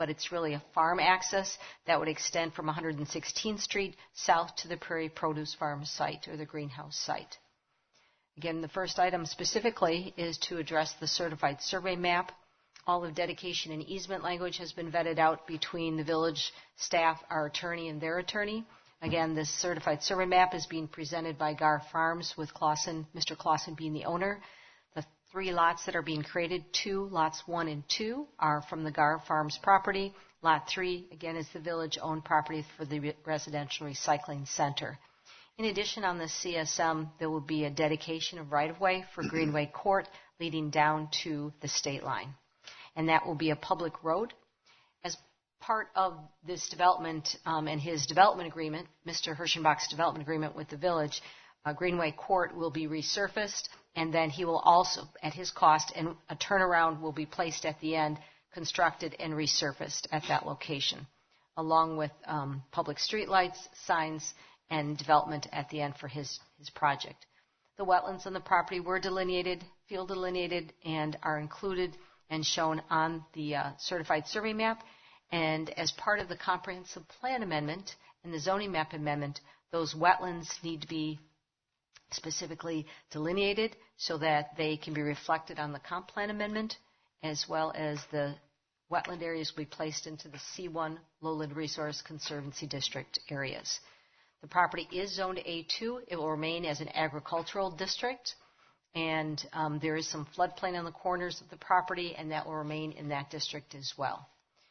but it's really a farm access that would extend from one hundred sixteenth Street south to the Prairie Produce Farm site or the greenhouse site. Again, the first item specifically is to address the certified survey map. All of dedication and easement language has been vetted out between the village staff, our attorney, and their attorney. Again, this certified survey map is being presented by Gar Farms with Clausen, Mister Clausen being the owner. The three lots that are being created, two, lots one and two, are from the Gar Farms property. Lot three, again, is the village-owned property for the residential recycling center. In addition, on the C S M, there will be a dedication of right-of-way for Greenway Court leading down to the state line. And that will be a public road. As part of this development um, and his development agreement, Mister Hirschenbach's development agreement with the village, uh, Greenway Court will be resurfaced, and then he will also, at his cost, and a turnaround will be placed at the end, constructed and resurfaced at that location, along with um, public streetlights, signs, and development at the end for his, his project. The wetlands on the property were delineated, field delineated, and are included and shown on the uh, certified survey map. And as part of the comprehensive plan amendment and the zoning map amendment, those wetlands need to be specifically delineated so that they can be reflected on the comp plan amendment, as well as the wetland areas will be placed into the C one Lowland Resource Conservancy District areas. The property is zoned A two. It will remain as an agricultural district, and um, there is some floodplain on the corners of the property, and that will remain in that district as well.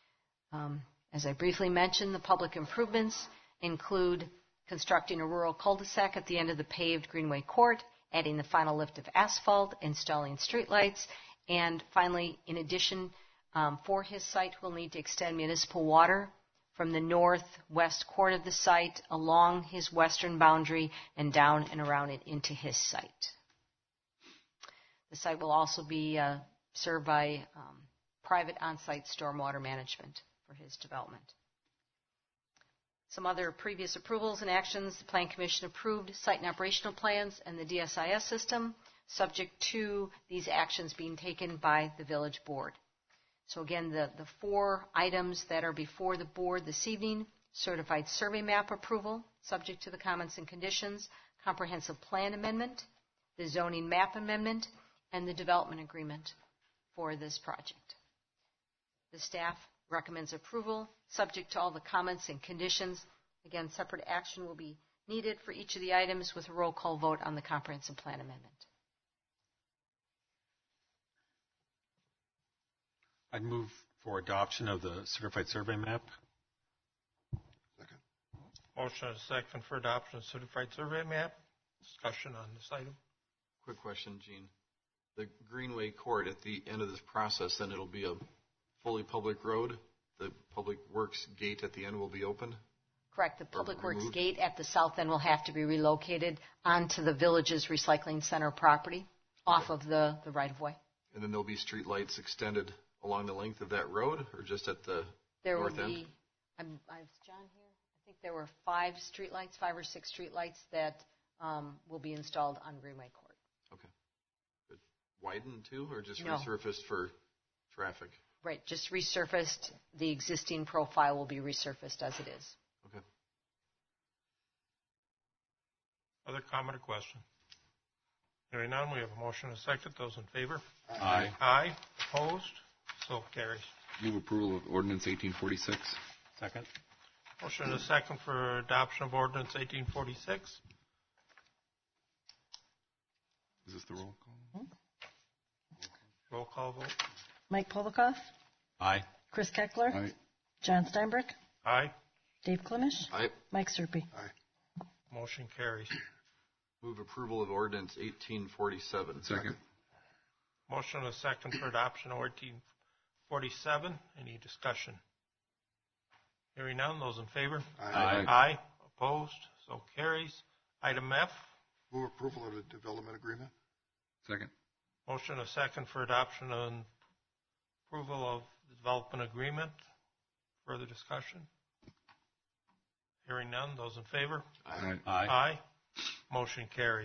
Um, as I briefly mentioned, the public improvements include constructing a rural cul-de-sac at the end of the paved Greenway Court, adding the final lift of asphalt, installing streetlights, and finally, in addition, um, for his site, we'll need to extend municipal water from the northwest corner of the site along his western boundary and down and around it into his site. The site will also be uh, served by um, private on-site stormwater management for his development. Some other previous approvals and actions. The Plan Commission approved site and operational plans and the D S I S system, subject to these actions being taken by the village board. So again, the, the four items that are before the board this evening: certified survey map approval, subject to the comments and conditions, comprehensive plan amendment, the zoning map amendment, and the development agreement for this project. The staff recommends approval, subject to all the comments and conditions. Again, separate action will be needed for each of the items with a roll call vote on the comprehensive plan amendment. I'd move for adoption of the certified survey map. Second. Motion and a second for adoption of certified survey map. Discussion on this item. Quick question, Gene. The Greenway Court, at the end of this process, then it'll be a fully public road? The public works gate at the end will be open? Correct. The public works gate at the south end will have to be relocated onto the village's recycling center property, off of the, the right-of-way. And then there'll be street lights extended along the length of that road, or just at the there north will end? Be, I'm, I have John here. I think there were five street lights, five or six street lights that um, will be installed on Greenway Court. Okay. Good. Widened too, or just No. resurfaced for traffic? Right, just resurfaced. The existing profile will be resurfaced as it is. Okay. Other comment or question? Hearing none, we have a motion and a second. Those in favor? Aye. Aye. Opposed? So carries. Move approval of ordinance eighteen forty-six. Second. Motion and a second for adoption of ordinance eighteen forty-six. Is this the roll call? Roll call vote. Mike Polikoff, Aye. Chris Keckler, Aye. John Steinbrück, Aye. Dave Klimisch, Aye. Mike Serpy. Aye. Motion carries. Move approval of ordinance eighteen forty-seven. Second. Motion and a second for adoption of eighteen forty-seven. Any discussion? Hearing none. Those in favor? Aye. Aye. Opposed? So carries. Item F. Move approval of the development agreement. Second. Motion and a second for adoption and approval of the development agreement. Further discussion? Hearing none. Those in favor? Aye. Aye. Aye. Motion carries.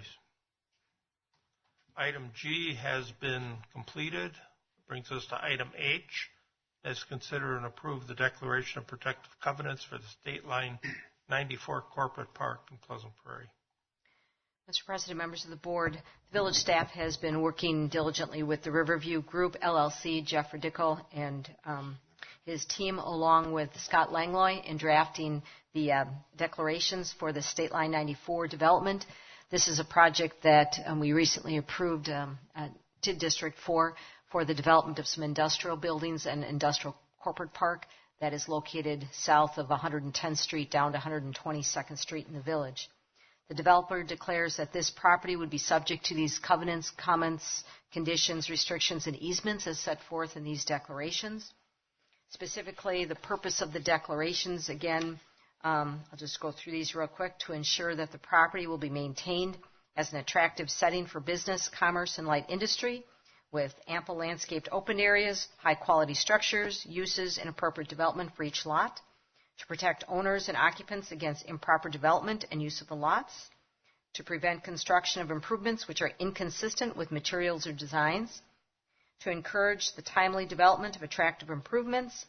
Item G has been completed. Brings us to item H, is consider and approve the declaration of protective covenants for the State Line ninety-four Corporate Park in Pleasant Prairie. Mister President, members of the board, the village staff has been working diligently with the Riverview Group, L L C, Jeff Radical, and um, his team, along with Scott Langlois, in drafting the uh, declarations for the State Line ninety-four development. This is a project that um, we recently approved um, uh, to District four for the development of some industrial buildings and industrial corporate park that is located south of one hundred tenth Street down to one hundred twenty-second Street in the village. The developer declares that this property would be subject to these covenants, comments, conditions, restrictions, and easements as set forth in these declarations. Specifically, the purpose of the declarations, again, um, I'll just go through these real quick, to ensure that the property will be maintained as an attractive setting for business, commerce, and light industry, with ample landscaped open areas, high-quality structures, uses, and appropriate development for each lot, to protect owners and occupants against improper development and use of the lots, to prevent construction of improvements which are inconsistent with materials or designs, to encourage the timely development of attractive improvements,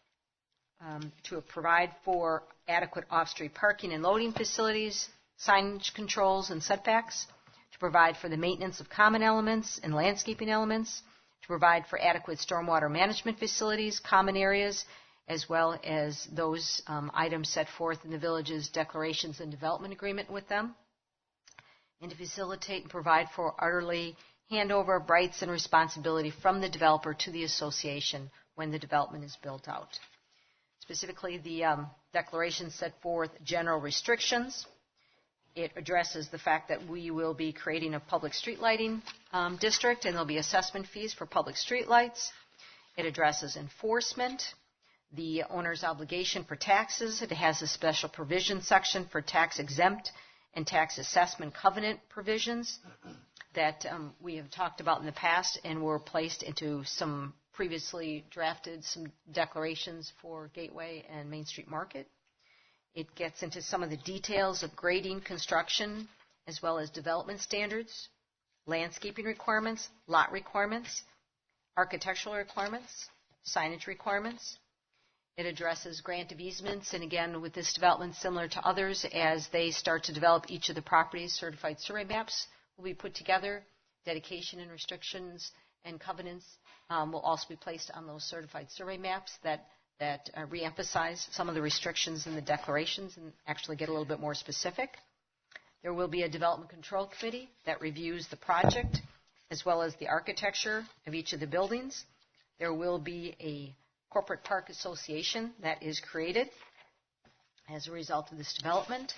um, to provide for adequate off-street parking and loading facilities, signage controls and setbacks, to provide for the maintenance of common elements and landscaping elements, to provide for adequate stormwater management facilities, common areas, as well as those um, items set forth in the village's declarations and development agreement with them, and to facilitate and provide for orderly handover of rights and responsibility from the developer to the association when the development is built out. Specifically, the um, declaration set forth general restrictions. It addresses the fact that we will be creating a public street lighting um, district, and there will be assessment fees for public street lights. It addresses enforcement, the owner's obligation for taxes. It has a special provision section for tax exempt and tax assessment covenant provisions that um, we have talked about in the past and were placed into some previously drafted some declarations for Gateway and Main Street Market. It gets into some of the details of grading, construction, as well as development standards, landscaping requirements, lot requirements, architectural requirements, signage requirements. It addresses grant of easements, and again, with this development, similar to others, as they start to develop each of the properties, certified survey maps will be put together. Dedication and restrictions and covenants um, will also be placed on those certified survey maps that that uh, reemphasize some of the restrictions in the declarations and actually get a little bit more specific. There will be a development control committee that reviews the project as well as the architecture of each of the buildings. There will be a corporate park association that is created as a result of this development.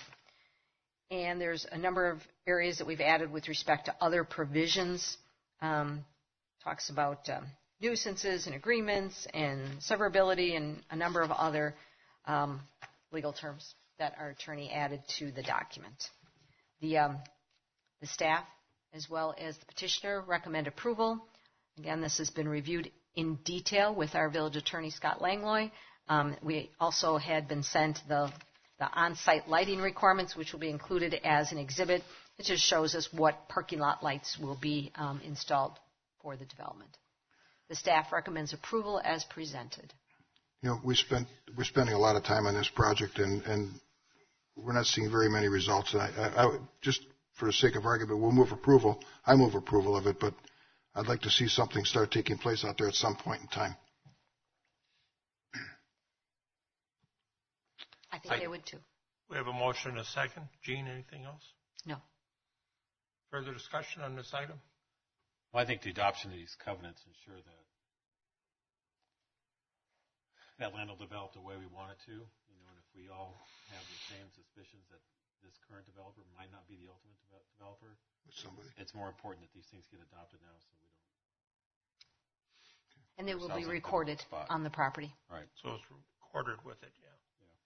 And there's a number of areas that we've added with respect to other provisions. Um, talks about um, nuisances and agreements and severability and a number of other um, legal terms that our attorney added to the document. The, um, the staff, as well as the petitioner, recommend approval. Again, this has been reviewed in detail with our village attorney, Scott Langlois. Um, we also had been sent the, the on-site lighting requirements, which will be included as an exhibit. It just shows us what parking lot lights will be um, installed for the development. The staff recommends approval as presented. You know, we spent, we're spending a lot of time on this project, and, and we're not seeing very many results. And I, I, I, just for the sake of argument, we'll move approval. I move approval of it, but I'd like to see something start taking place out there at some point in time. I think I, they would too. We have a motion and a second. Gene, anything else? No. Further discussion on this item? Well, I think the adoption of these covenants ensure that that land will develop the way we want it to. You know, and if we all have the same suspicions that this current developer might not be the ultimate developer, somebody. It's more important that these things get adopted now, so we don't. And they will be recorded on the property. Right. So it's recorded with it, yeah.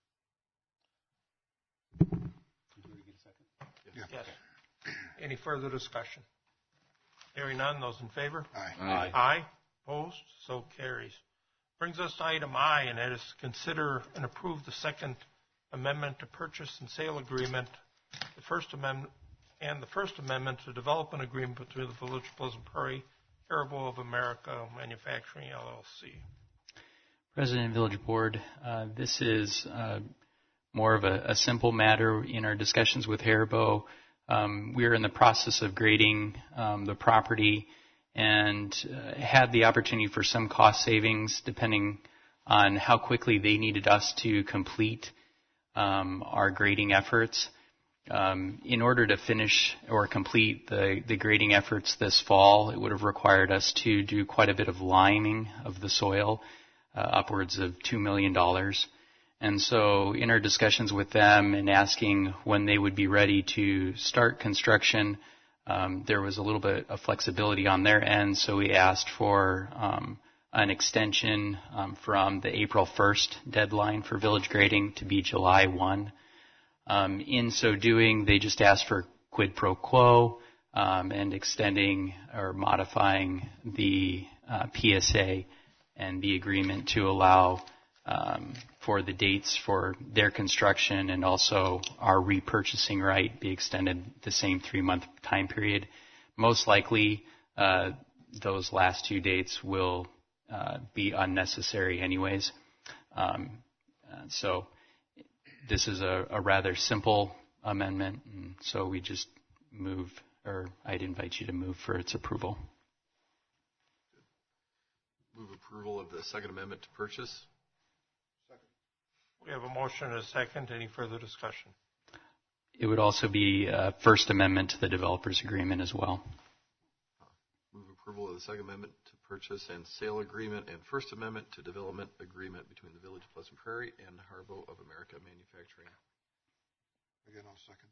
Yeah. Did you already get a second? Yeah. Yes. Any further discussion? Hearing none, those in favor? Aye. Aye. Aye. Opposed? So carries. Brings us to item I, and that is to consider and approve the Second Amendment to Purchase and Sale Agreement, the First Amendment, and the First Amendment to Development Agreement between the Village of Pleasant Prairie, Caribou of America Manufacturing, L L C. President and Village Board, uh, this is uh, more of a, a simple matter. In our discussions with Haribo, um, we are in the process of grading um, the property and uh, had the opportunity for some cost savings depending on how quickly they needed us to complete um, our grading efforts. Um, in order to finish or complete the, the grading efforts this fall, it would have required us to do quite a bit of liming of the soil, uh, upwards of two million dollars. And so in our discussions with them and asking when they would be ready to start construction, um, there was a little bit of flexibility on their end, so we asked for um, an extension um, from the April first deadline for village grading to be July first. Um, in so doing, they just asked for quid pro quo um, and extending or modifying the uh, P S A and the agreement to allow um, for the dates for their construction and also our repurchasing right be extended the same three-month time period. Most likely, uh, those last two dates will uh, be unnecessary anyways. Um, uh, so. This is a, a rather simple amendment, and so we just move, or I'd invite you to move for its approval. Move approval of the second amendment to purchase. Second. We have a motion and a second. Any further discussion? It would also be a First Amendment to the developer's agreement as well. Move approval of the second amendment to purchase and sale agreement and First Amendment to development agreement between the Village of Pleasant Prairie and Haribo of America Manufacturing. Again, I'll second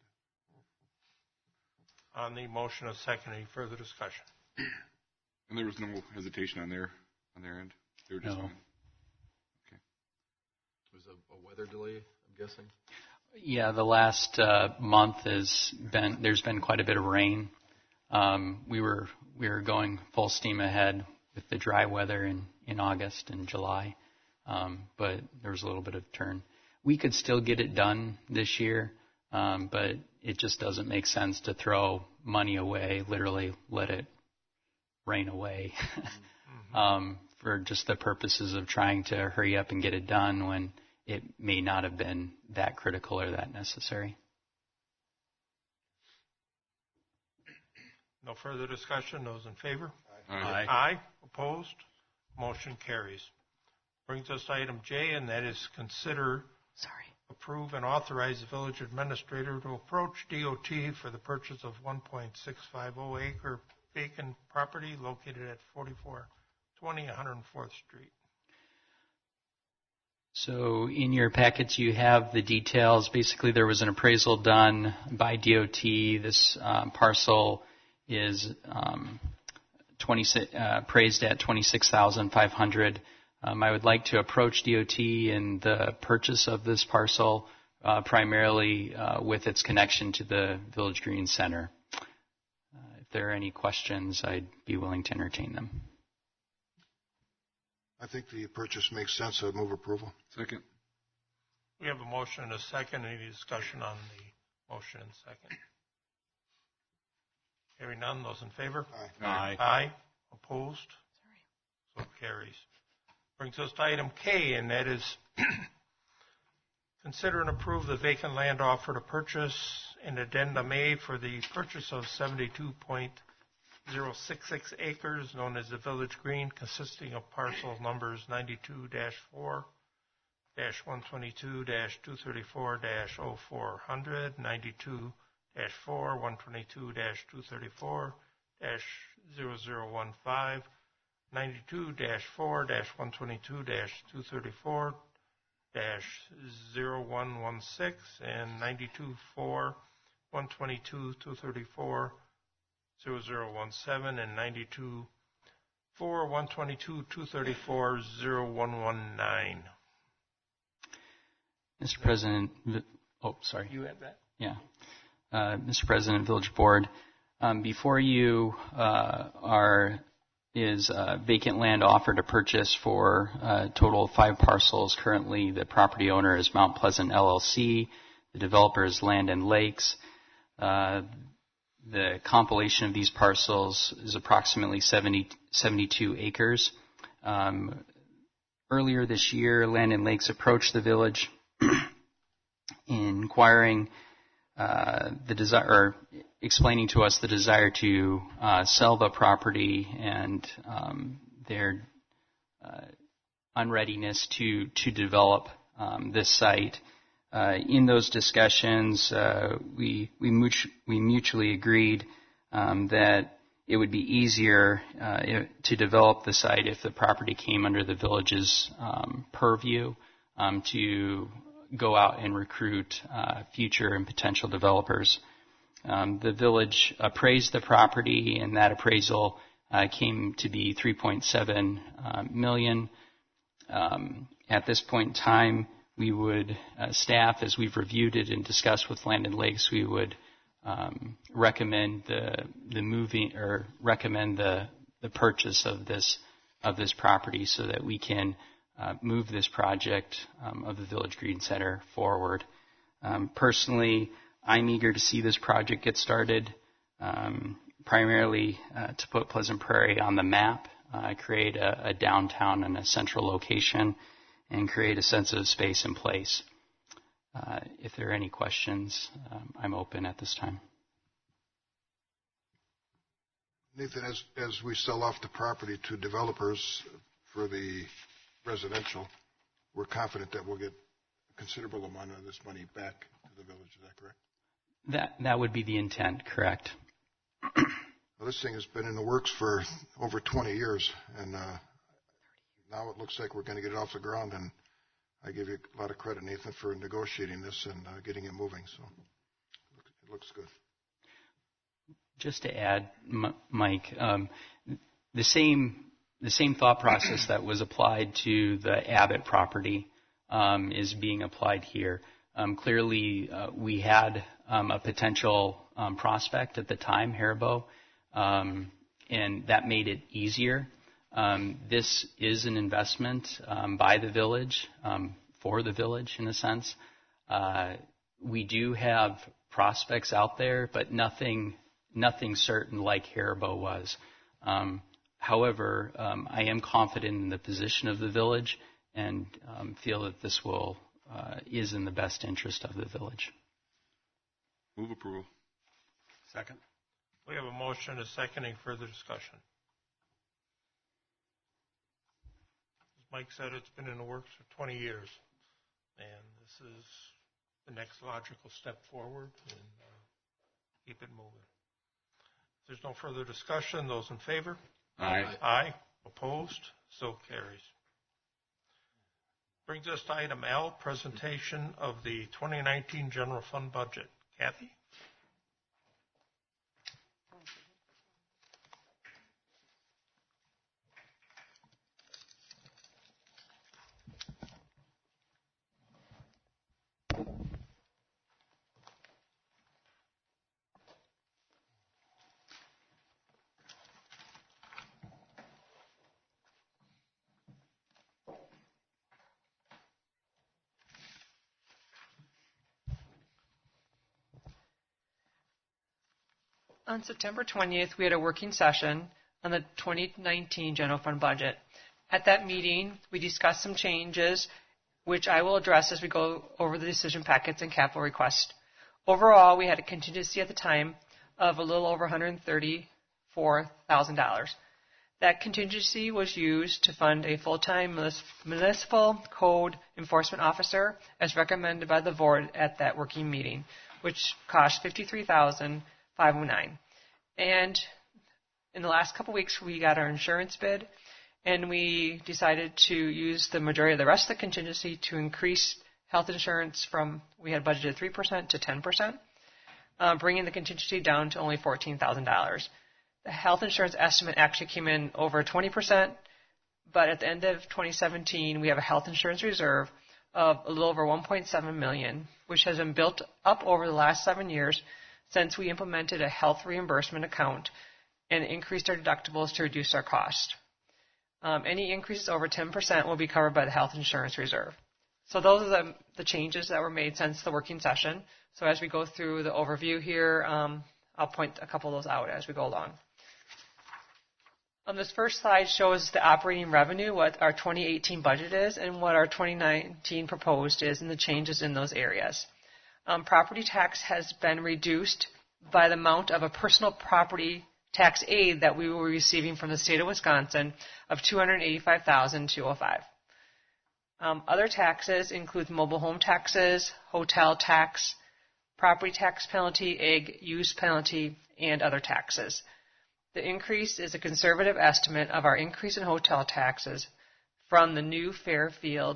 it. On the motion of second, any further discussion? And there was no hesitation on their on their end? They were just No. fine. Okay. It was a, a weather delay, I'm guessing? Yeah, the last uh, month has been, there's been quite a bit of rain. Um, we were we were going full steam ahead with the dry weather in, in August and July, um, but there was a little bit of turn. We could still get it done this year, um, but it just doesn't make sense to throw money away, literally let it rain away, mm-hmm. um, for just the purposes of trying to hurry up and get it done when it may not have been that critical or that necessary. No further discussion. Those in favor? Aye. Aye. Aye. Opposed? Motion carries. Brings us to item J, and that is consider, Sorry. approve, and authorize the village administrator to approach D O T for the purchase of one point six five zero acre vacant property located at forty-four twenty one hundred fourth Street. So in your packets you have the details. Basically there was an appraisal done by D O T. This um, parcel is um, twenty, uh, appraised at twenty-six thousand five hundred dollars. Um, I would like to approach D O T in the purchase of this parcel, uh, primarily uh, with its connection to the Village Green Center. Uh, if there are any questions, I'd be willing to entertain them. I think the purchase makes sense. I would move approval. Second. We have a motion and a second. Any discussion on the motion and second? Hearing none. Those in favor? Aye. Aye. Aye. Opposed? So carries. Brings us to item K, and that is consider and approve the vacant land offer to purchase in addendum A for the purchase of seventy-two point zero six six acres known as the Village Green, consisting of parcel numbers ninety-two dash four dash one twenty-two dash two thirty-four dash oh four hundred, ninety-two dash four one twenty-two dash two thirty-four dash zero zero one five, ninety-two dash four dash one twenty-two dash two thirty-four dash zero one one six, and ninety-two four one twenty-two two thirty-four zero zero one seven, and ninety-two four one twenty-two two thirty-four zero one one nine. Mister President, oh, sorry. You have that? Yeah. Uh, Mister President, Village Board, um, before you uh, are is uh, vacant land offer to purchase for a total of five parcels. Currently, the property owner is Mount Pleasant L L C. The developer is Land and Lakes. Uh, the compilation of these parcels is approximately seventy, seventy-two acres. Um, earlier this year, Land and Lakes approached the village inquiring uh, the desire, or explaining to us the desire to uh, sell the property and um, their uh, unreadiness to to develop um, this site. Uh, in those discussions, uh, we we, mutu- we mutually agreed um, that it would be easier uh, to develop the site if the property came under the village's um, purview um, to go out and recruit uh, future and potential developers. Um, the village appraised the property, and that appraisal uh, came to be three point seven uh, million. Um, at this point in time, we would, uh, staff, as we've reviewed it and discussed with Land and Lakes, we would um, recommend the the moving or recommend the the purchase of this of this property so that we can uh, move this project um, of the Village Green Center forward. Um, personally, I'm eager to see this project get started, um, primarily uh, to put Pleasant Prairie on the map, uh, create a, a downtown and a central location, and create a sense of space and place. Uh, if there are any questions, um, I'm open at this time. Nathan, as, as we sell off the property to developers for the residential, we're confident that we'll get a considerable amount of this money back to the village. Is that correct? That that would be the intent, correct? Well, this thing has been in the works for over twenty years, and uh, now it looks like we're going to get it off the ground, and I give you a lot of credit, Nathan, for negotiating this and uh, getting it moving. So it looks good. Just to add, M- Mike, um, the same the same thought process that was applied to the Abbott property um, is being applied here. Um, clearly, uh, we had um, a potential um, prospect at the time, Haribo, um, and that made it easier. Um, this is an investment um, by the village, um, for the village in a sense. Uh, we do have prospects out there, but nothing nothing certain like Haribo was. Um, however, um, I am confident in the position of the village and um, feel that this will uh, is in the best interest of the village. Move approval. Second. We have a motion, a seconding, further discussion. Mike said it's been in the works for twenty years, and this is the next logical step forward, and uh, keep it moving. If there's no further discussion, those in favor? Aye. Aye. Opposed? So carries. Brings us to item L, presentation of the twenty nineteen general fund budget. Kathy? On September twentieth, we had a working session on the twenty nineteen general fund budget. At that meeting, we discussed some changes, which I will address as we go over the decision packets and capital requests. Overall, we had a contingency at the time of a little over one hundred thirty-four thousand dollars. That contingency was used to fund a full-time municipal code enforcement officer as recommended by the board at that working meeting, which cost fifty-three thousand five hundred nine dollars. And in the last couple weeks, we got our insurance bid, and we decided to use the majority of the rest of the contingency to increase health insurance from, we had budgeted three percent to ten percent, uh, bringing the contingency down to only fourteen thousand dollars. The health insurance estimate actually came in over twenty percent, but at the end of twenty seventeen, we have a health insurance reserve of a little over one point seven million dollars, which has been built up over the last seven years since we implemented a health reimbursement account and increased our deductibles to reduce our cost. Um, any increases over ten percent will be covered by the health insurance reserve. So those are the, the changes that were made since the working session. So as we go through the overview here, um, I'll point a couple of those out as we go along. On this first slide shows the operating revenue, what our twenty eighteen budget is, and what our twenty nineteen proposed is, and the changes in those areas. Um, property tax has been reduced by the amount of a personal property tax aid that we were receiving from the state of Wisconsin of two hundred eighty-five thousand two hundred five dollars. Um, other taxes include mobile home taxes, hotel tax, property tax penalty, egg use penalty, and other taxes. The increase is a conservative estimate of our increase in hotel taxes from the new Fairfield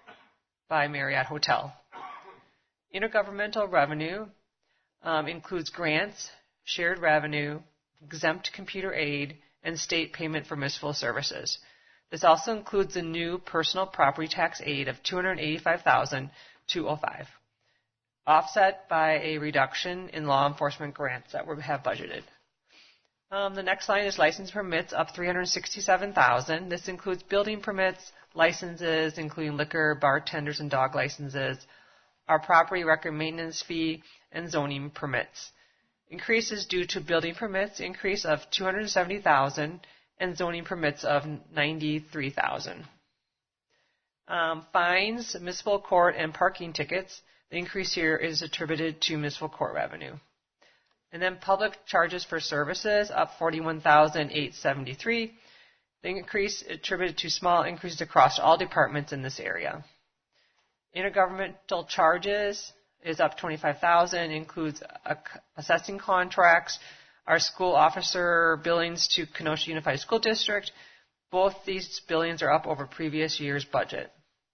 by Marriott Hotel. Intergovernmental revenue um, includes grants, shared revenue, exempt computer aid, and state payment for municipal services. This also includes the new personal property tax aid of two hundred eighty-five thousand two hundred five dollars, offset by a reduction in law enforcement grants that we have budgeted. Um, the next line is license permits, up three hundred sixty-seven thousand dollars. This includes building permits, licenses, including liquor, bartenders, and dog licenses, our property record maintenance fee, and zoning permits. Increases due to building permits, increase of two hundred seventy thousand dollars, and zoning permits of ninety-three thousand dollars. Um, fines, municipal court, and parking tickets. The increase here is attributed to municipal court revenue. And then public charges for services, up forty-one thousand eight hundred seventy-three dollars. The increase attributed to small increases across all departments in this area. Intergovernmental charges is up twenty-five thousand dollars, includes assessing contracts, our school officer billings to Kenosha Unified School District. Both these billings are up over previous year's budget.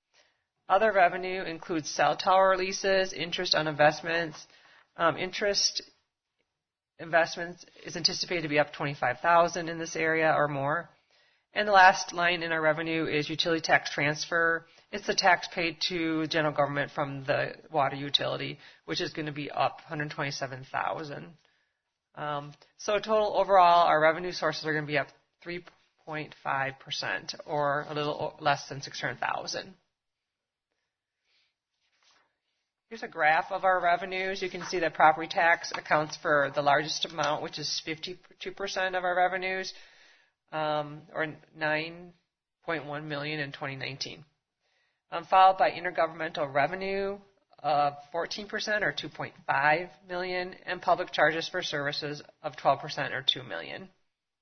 Other revenue includes cell tower leases, interest on investments. Um, interest investments is anticipated to be up twenty-five thousand dollars in this area or more. And the last line in our revenue is utility tax transfer. It's the tax paid to general government from the water utility, which is going to be up one hundred twenty-seven thousand dollars. Um, so total overall, our revenue sources are going to be up three point five percent, or a little less than six hundred thousand dollars. Here's a graph of our revenues. You can see that property tax accounts for the largest amount, which is fifty-two percent of our revenues, um, or nine point one million dollars in twenty nineteen. Um, followed by intergovernmental revenue of fourteen percent, or two point five million dollars, and public charges for services of twelve percent, or two million dollars.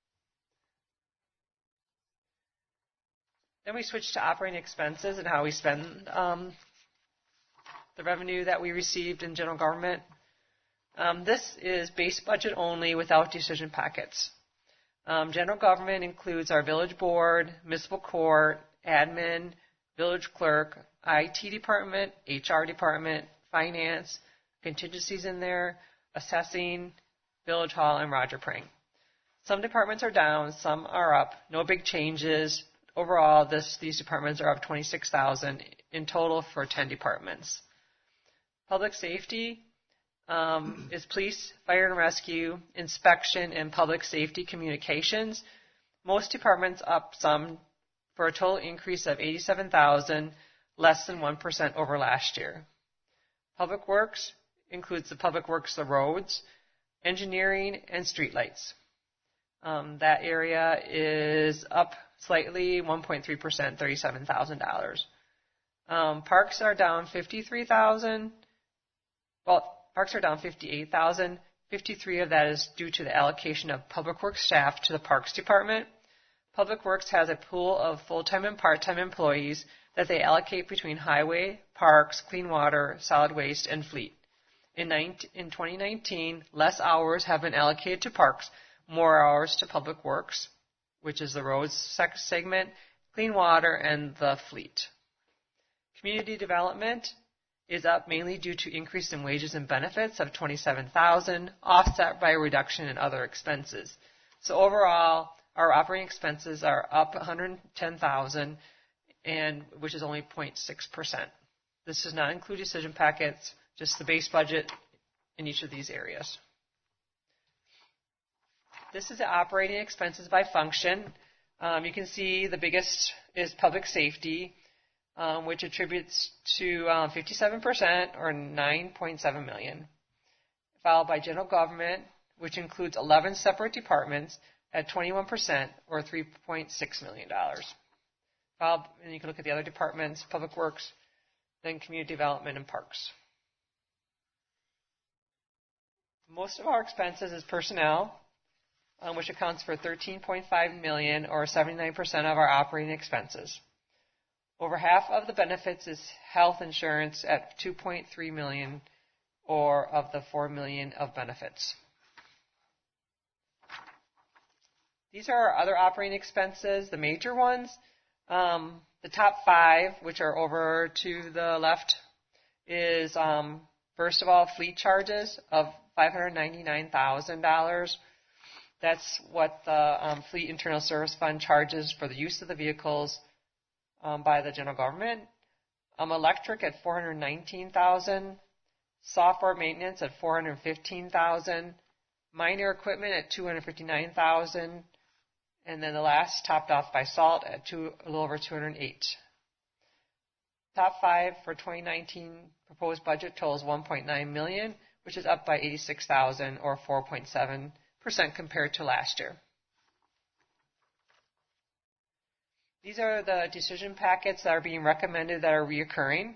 Then we switch to operating expenses and how we spend um, the revenue that we received in general government. Um, this is base budget only without decision packets. Um, general government includes our village board, municipal court, admin, village clerk, I T department, H R department, finance, contingencies in there, assessing, village hall, and Roger Prang. Some departments are down, some are up. No big changes. Overall, this, these departments are up twenty-six thousand dollars in total for ten departments. Public safety um, is police, fire and rescue, inspection, and public safety communications. Most departments up some for a total increase of eighty-seven thousand dollars, less than one percent over last year. Public works includes the public works, the roads, engineering, and streetlights. Um, that area is up slightly, one point three percent, thirty-seven thousand dollars. Um, parks are down fifty-three thousand dollars. Well, parks are down fifty-eight thousand dollars. fifty-three of that is due to the allocation of public works staff to the parks department. Public works has a pool of full-time and part-time employees that they allocate between highway, parks, clean water, solid waste, and fleet. In, in twenty nineteen, less hours have been allocated to parks, more hours to public works, which is the roads segment, clean water, and the fleet. Community development is up mainly due to increase in wages and benefits of twenty-seven thousand dollars, offset by a reduction in other expenses. So overall, our operating expenses are up one hundred ten thousand dollars, and which is only zero point six percent. This does not include decision packets, just the base budget in each of these areas. This is the operating expenses by function. Um, you can see the biggest is public safety, um, which attributes to um, fifty-seven percent, or nine point seven million dollars, followed by general government, which includes eleven separate departments at twenty-one percent, or three point six million dollars. And you can look at the other departments, Public Works, then Community Development and Parks. Most of our expenses is personnel, um, which accounts for thirteen point five million dollars, or seventy-nine percent of our operating expenses. Over half of the benefits is health insurance at two point three million dollars, or of the four million dollars of benefits. These are our other operating expenses, the major ones. Um, the top five, which are over to the left, is um, first of all fleet charges of five hundred ninety-nine thousand dollars. That's what the um, Fleet Internal Service Fund charges for the use of the vehicles um, by the general government. Um, electric at four hundred nineteen thousand dollars. Software maintenance at four hundred fifteen thousand dollars. Minor equipment at two hundred fifty-nine thousand dollars. And then the last topped off by SALT at two, a little over two hundred eight. Top five for twenty nineteen proposed budget totals one point nine million dollars, which is up by eighty-six thousand dollars, or four point seven percent compared to last year. These are the decision packets that are being recommended that are reoccurring.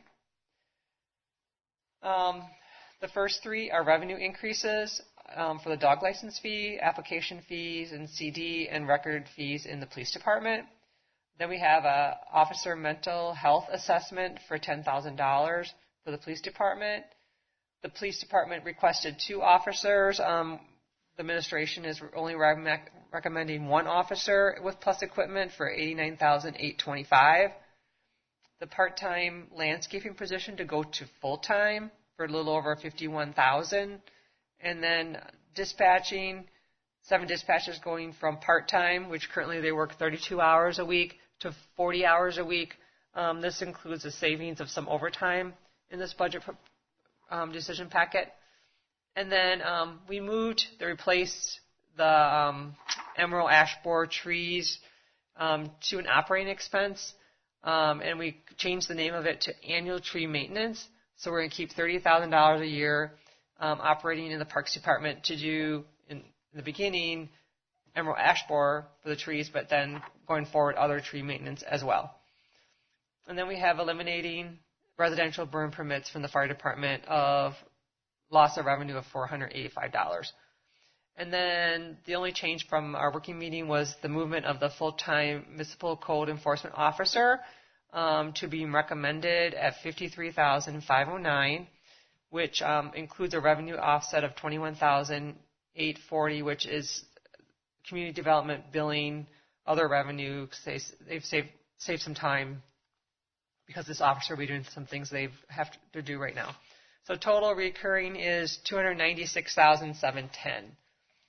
Um, the first three are revenue increases um, for the dog license fee, application fees, and C D and record fees in the police department. Then we have a officer mental health assessment for ten thousand dollars for the police department. The police department requested two officers. Um, the administration is only re- recommending one officer with plus equipment for eighty-nine thousand eight hundred twenty-five dollars. The part-time landscaping position to go to full-time for a little over fifty-one thousand dollars. And then dispatching, seven dispatchers going from part-time, which currently they work thirty-two hours a week, to forty hours a week. Um, this includes a savings of some overtime in this budget um, decision packet. And then um, we moved, they replaced the um, emerald ash borer trees um, to an operating expense, um, and we changed the name of it to annual tree maintenance. So we're going to keep thirty thousand dollars a year um, operating in the Parks Department to do, in, in the beginning, emerald ash borer for the trees, but then going forward, other tree maintenance as well. And then we have eliminating residential burn permits from the fire department of loss of revenue of four hundred eighty-five dollars. And then the only change from our working meeting was the movement of the full-time municipal code enforcement officer um, to be recommended at fifty-three thousand five hundred nine dollars, which um, includes a revenue offset of twenty-one thousand eight hundred forty dollars, which is community development billing, other revenue. They, they've saved, saved some time because this officer will be doing some things they have to do right now. So total recurring is two hundred ninety-six thousand seven hundred ten dollars.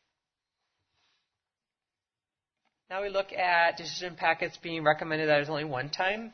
Now we look at decision packets being recommended that is only one time.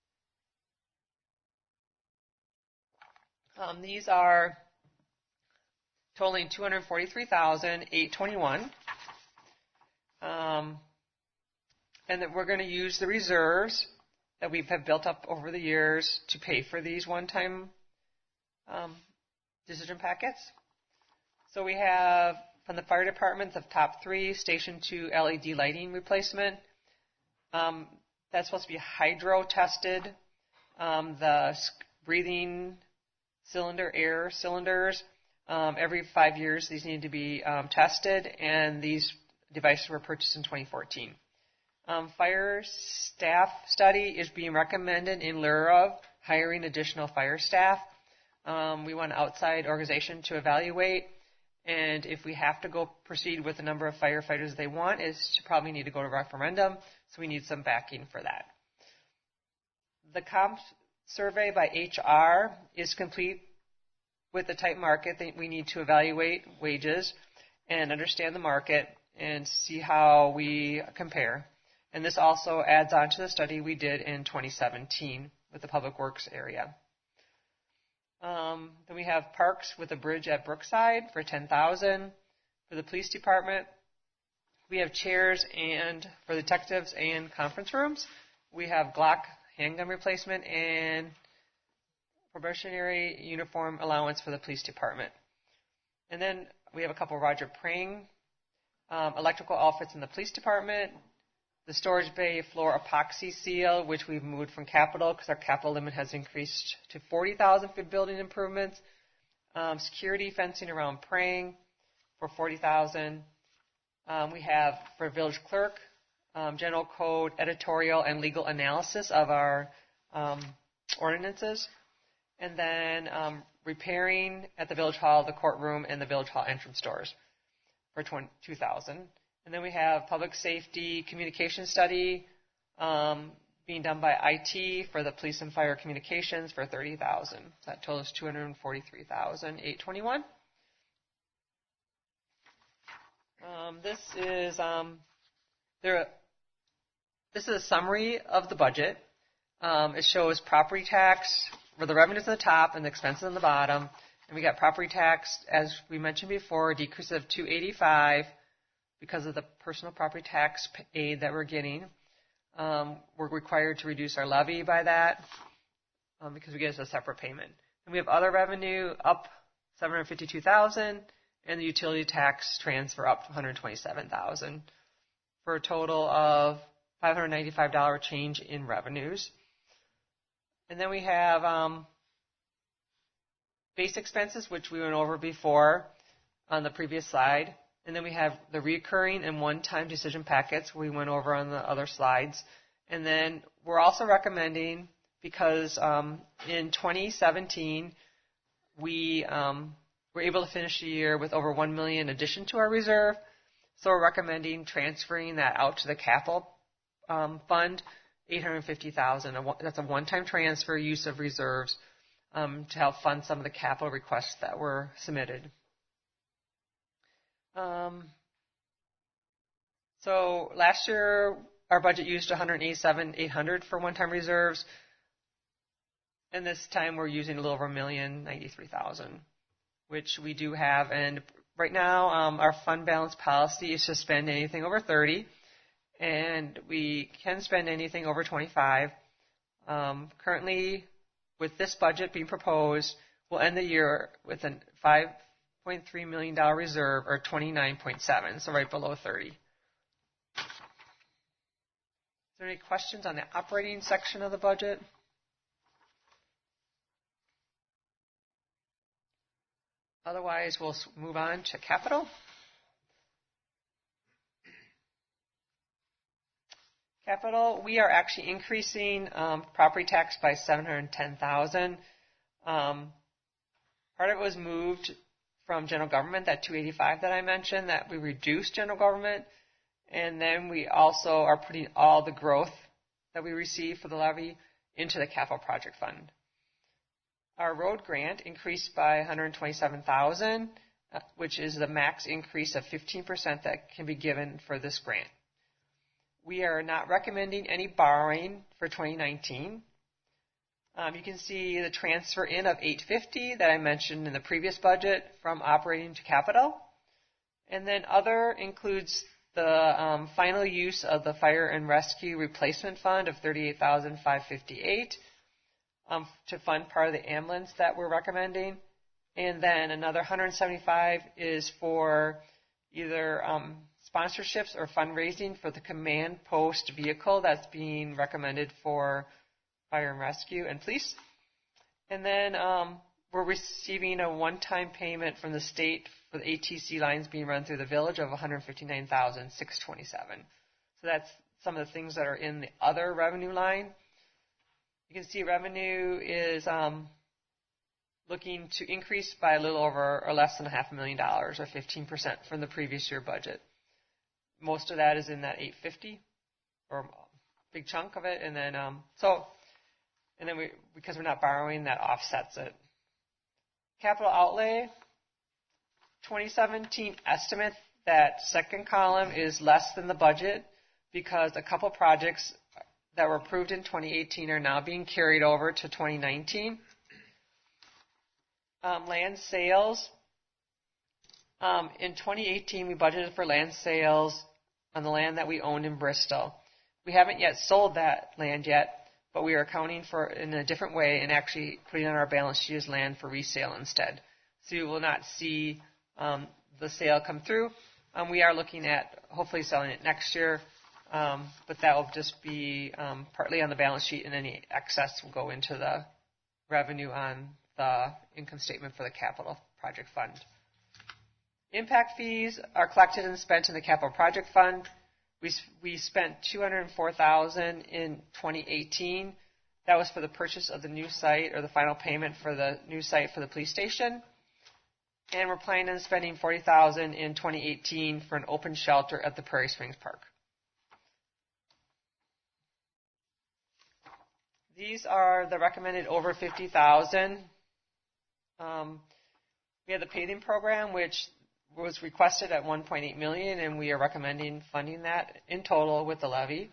Um, these are totaling two hundred forty-three thousand eight hundred twenty-one dollars. Um, and that we're going to use the reserves that we have built up over the years to pay for these one-time um, decision packets. So we have from the fire department, the top three, Station two L E D lighting replacement. Um, that's supposed to be hydro tested. Um, the breathing cylinder, air cylinders, um, every five years these need to be um, tested, and these devices were purchased in twenty fourteen. Um, fire staff study is being recommended in lieu of hiring additional fire staff. Um, we want an outside organization to evaluate, and if we have to go proceed with the number of firefighters they want, is to probably need to go to referendum, so we need some backing for that. The comp survey by H R is complete. With the tight market, we need to evaluate wages and understand the market and see how we compare. And this also adds on to the study we did in twenty seventeen with the Public Works area. Um, then we have parks with a bridge at Brookside for ten thousand dollars. For the police department, we have chairs and for detectives and conference rooms. We have Glock handgun replacement and probationary uniform allowance for the police department. And then we have a couple Roger Prang um, electrical outfits in the police department, the storage bay floor epoxy seal, which we've moved from capital because our capital limit has increased to forty thousand dollars for building improvements, um, security fencing around praying for forty thousand dollars. Um, we have for village clerk, um, general code, editorial, and legal analysis of our um, ordinances, and then um, repairing at the village hall, the courtroom, and the village hall entrance doors for two thousand dollars. And then we have public safety communication study um, being done by I T for the police and fire communications for thirty thousand dollars. That totals two hundred forty-three thousand eight hundred twenty-one dollars. Um, this is um, there. This is a summary of the budget. Um, it shows property tax for the revenues at the top and the expenses on the bottom. And we got property tax, as we mentioned before, a decrease of two hundred eighty-five dollars because of the personal property tax aid that we're getting. Um, we're required to reduce our levy by that um, because we get it as a separate payment. And we have other revenue up seven hundred fifty-two thousand dollars and the utility tax transfer up one hundred twenty-seven thousand dollars for a total of five hundred ninety-five dollars change in revenues. And then we have um, base expenses, which we went over before on the previous slide. And then we have the recurring and one-time decision packets we went over on the other slides. And then we're also recommending, because um, in twenty seventeen, we um, were able to finish the year with over one million dollars addition to our reserve. So we're recommending transferring that out to the capital um, fund, eight hundred fifty thousand dollars. That's a one-time transfer, use of reserves um, to help fund some of the capital requests that were submitted. Um, so last year, our budget used one hundred eighty-seven thousand eight hundred dollars for one-time reserves. And this time we're using a little over a million, ninety-three thousand, which we do have. And right now, um, our fund balance policy is to spend anything over thirty, and we can spend anything over twenty-five. Um, currently, with this budget being proposed, we'll end the year with a five point three million dollars reserve, or twenty-nine point seven, so right below thirty. Is there any questions on the operating section of the budget? Otherwise, we'll move on to capital. Capital, we are actually increasing um, property tax by seven hundred ten thousand dollars. Um, part of it was moved from general government, that two hundred eighty-five that I mentioned, that we reduced general government. And then we also are putting all the growth that we receive for the levy into the capital project fund. Our road grant increased by one hundred twenty-seven thousand dollars, which is the max increase of fifteen percent that can be given for this grant. We are not recommending any borrowing for twenty nineteen. Um, you can see the transfer in of eight hundred fifty thousand that I mentioned in the previous budget from operating to capital. And then other includes the um, final use of the fire and rescue replacement fund of thirty-eight thousand five hundred fifty-eight dollars um, to fund part of the ambulance that we're recommending. And then another one hundred seventy-five thousand is for either um, sponsorships or fundraising for the command post vehicle that's being recommended for fire and rescue and police. And then um, we're receiving a one-time payment from the state for the A T C lines being run through the village of one hundred fifty-nine thousand six hundred twenty-seven dollars. So that's some of the things that are in the other revenue line. You can see revenue is um, looking to increase by a little over or less than a half a million dollars, or fifteen percent from the previous year budget. Most of that is in that eight hundred fifty, or a big chunk of it, and then um, so, and then we because we're not borrowing, that offsets it. Capital outlay, twenty seventeen estimate, that second column is less than the budget because a couple projects that were approved in twenty eighteen are now being carried over to twenty nineteen. Um, land sales. Um, in twenty eighteen, we budgeted for land sales on the land that we owned in Bristol. We haven't yet sold that land yet, but we are accounting for it in a different way and actually putting it on our balance sheet as land for resale instead. So you will not see um, the sale come through, Um, we are looking at hopefully selling it next year, um, but that will just be um, partly on the balance sheet, and any excess will go into the revenue on the income statement for the capital project fund. Impact fees are collected and spent in the capital project fund. We, we spent two hundred four thousand dollars in twenty eighteen. That was for the purchase of the new site, or the final payment for the new site for the police station. And we're planning on spending forty thousand dollars in twenty eighteen for an open shelter at the Prairie Springs Park. These are the recommended over fifty thousand dollars. Um, we have the paving program, which was requested at one point eight million dollars, and we are recommending funding that in total with the levy.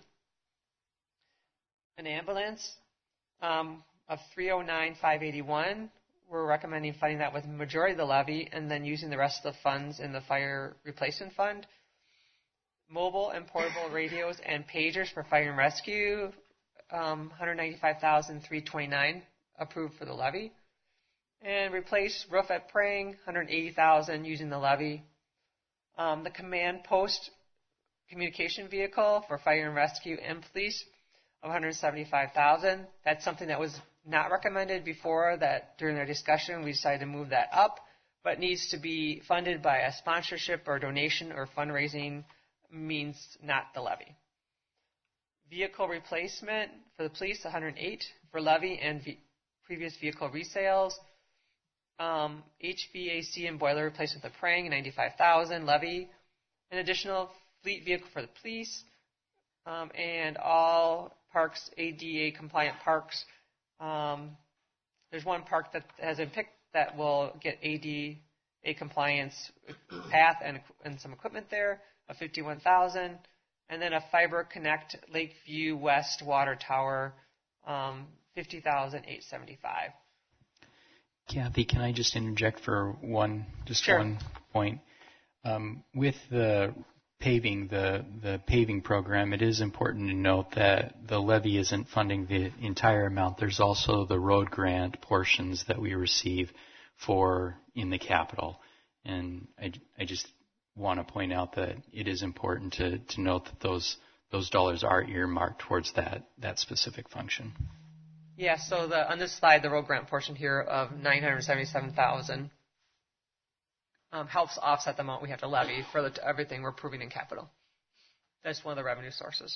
An ambulance um, of three hundred nine thousand five hundred eighty-one. We're recommending funding that with the majority of the levy, and then using the rest of the funds in the fire replacement fund. Mobile and portable radios and pagers for fire and rescue, um, one hundred ninety-five thousand three hundred twenty-nine approved for the levy. And replace roof at Prang, one hundred eighty thousand dollars using the levy. Um, the command post communication vehicle for fire and rescue and police of one hundred seventy-five thousand dollars. That's something that was not recommended before, that during their discussion we decided to move that up, but needs to be funded by a sponsorship or donation or fundraising means, not the levy. Vehicle replacement for the police, one hundred eight for levy and v- previous vehicle resales. Um, H V A C and boiler replacement with the Prang, ninety-five thousand dollars levy. An additional fleet vehicle for the police, um, and all parks, A D A compliant parks. Um, there's one park that has been picked that will get A D A compliance path and, and some equipment there of fifty-one thousand dollars. And then a Fiber Connect Lakeview West Water Tower, um, fifty thousand eight hundred seventy-five dollars. Kathy, can I just interject for one, just Sure. one point? Um, with the paving, the, the paving program, it is important to note that the levy isn't funding the entire amount. There's also the road grant portions that we receive for in the capital. And I, I just want to point out that it is important to, to note that those those dollars are earmarked towards that, that specific function. Yeah, so the, on this slide, the road grant portion here of nine hundred seventy-seven thousand dollars um, helps offset the amount we have to levy for the, everything we're approving in capital. That's one of the revenue sources.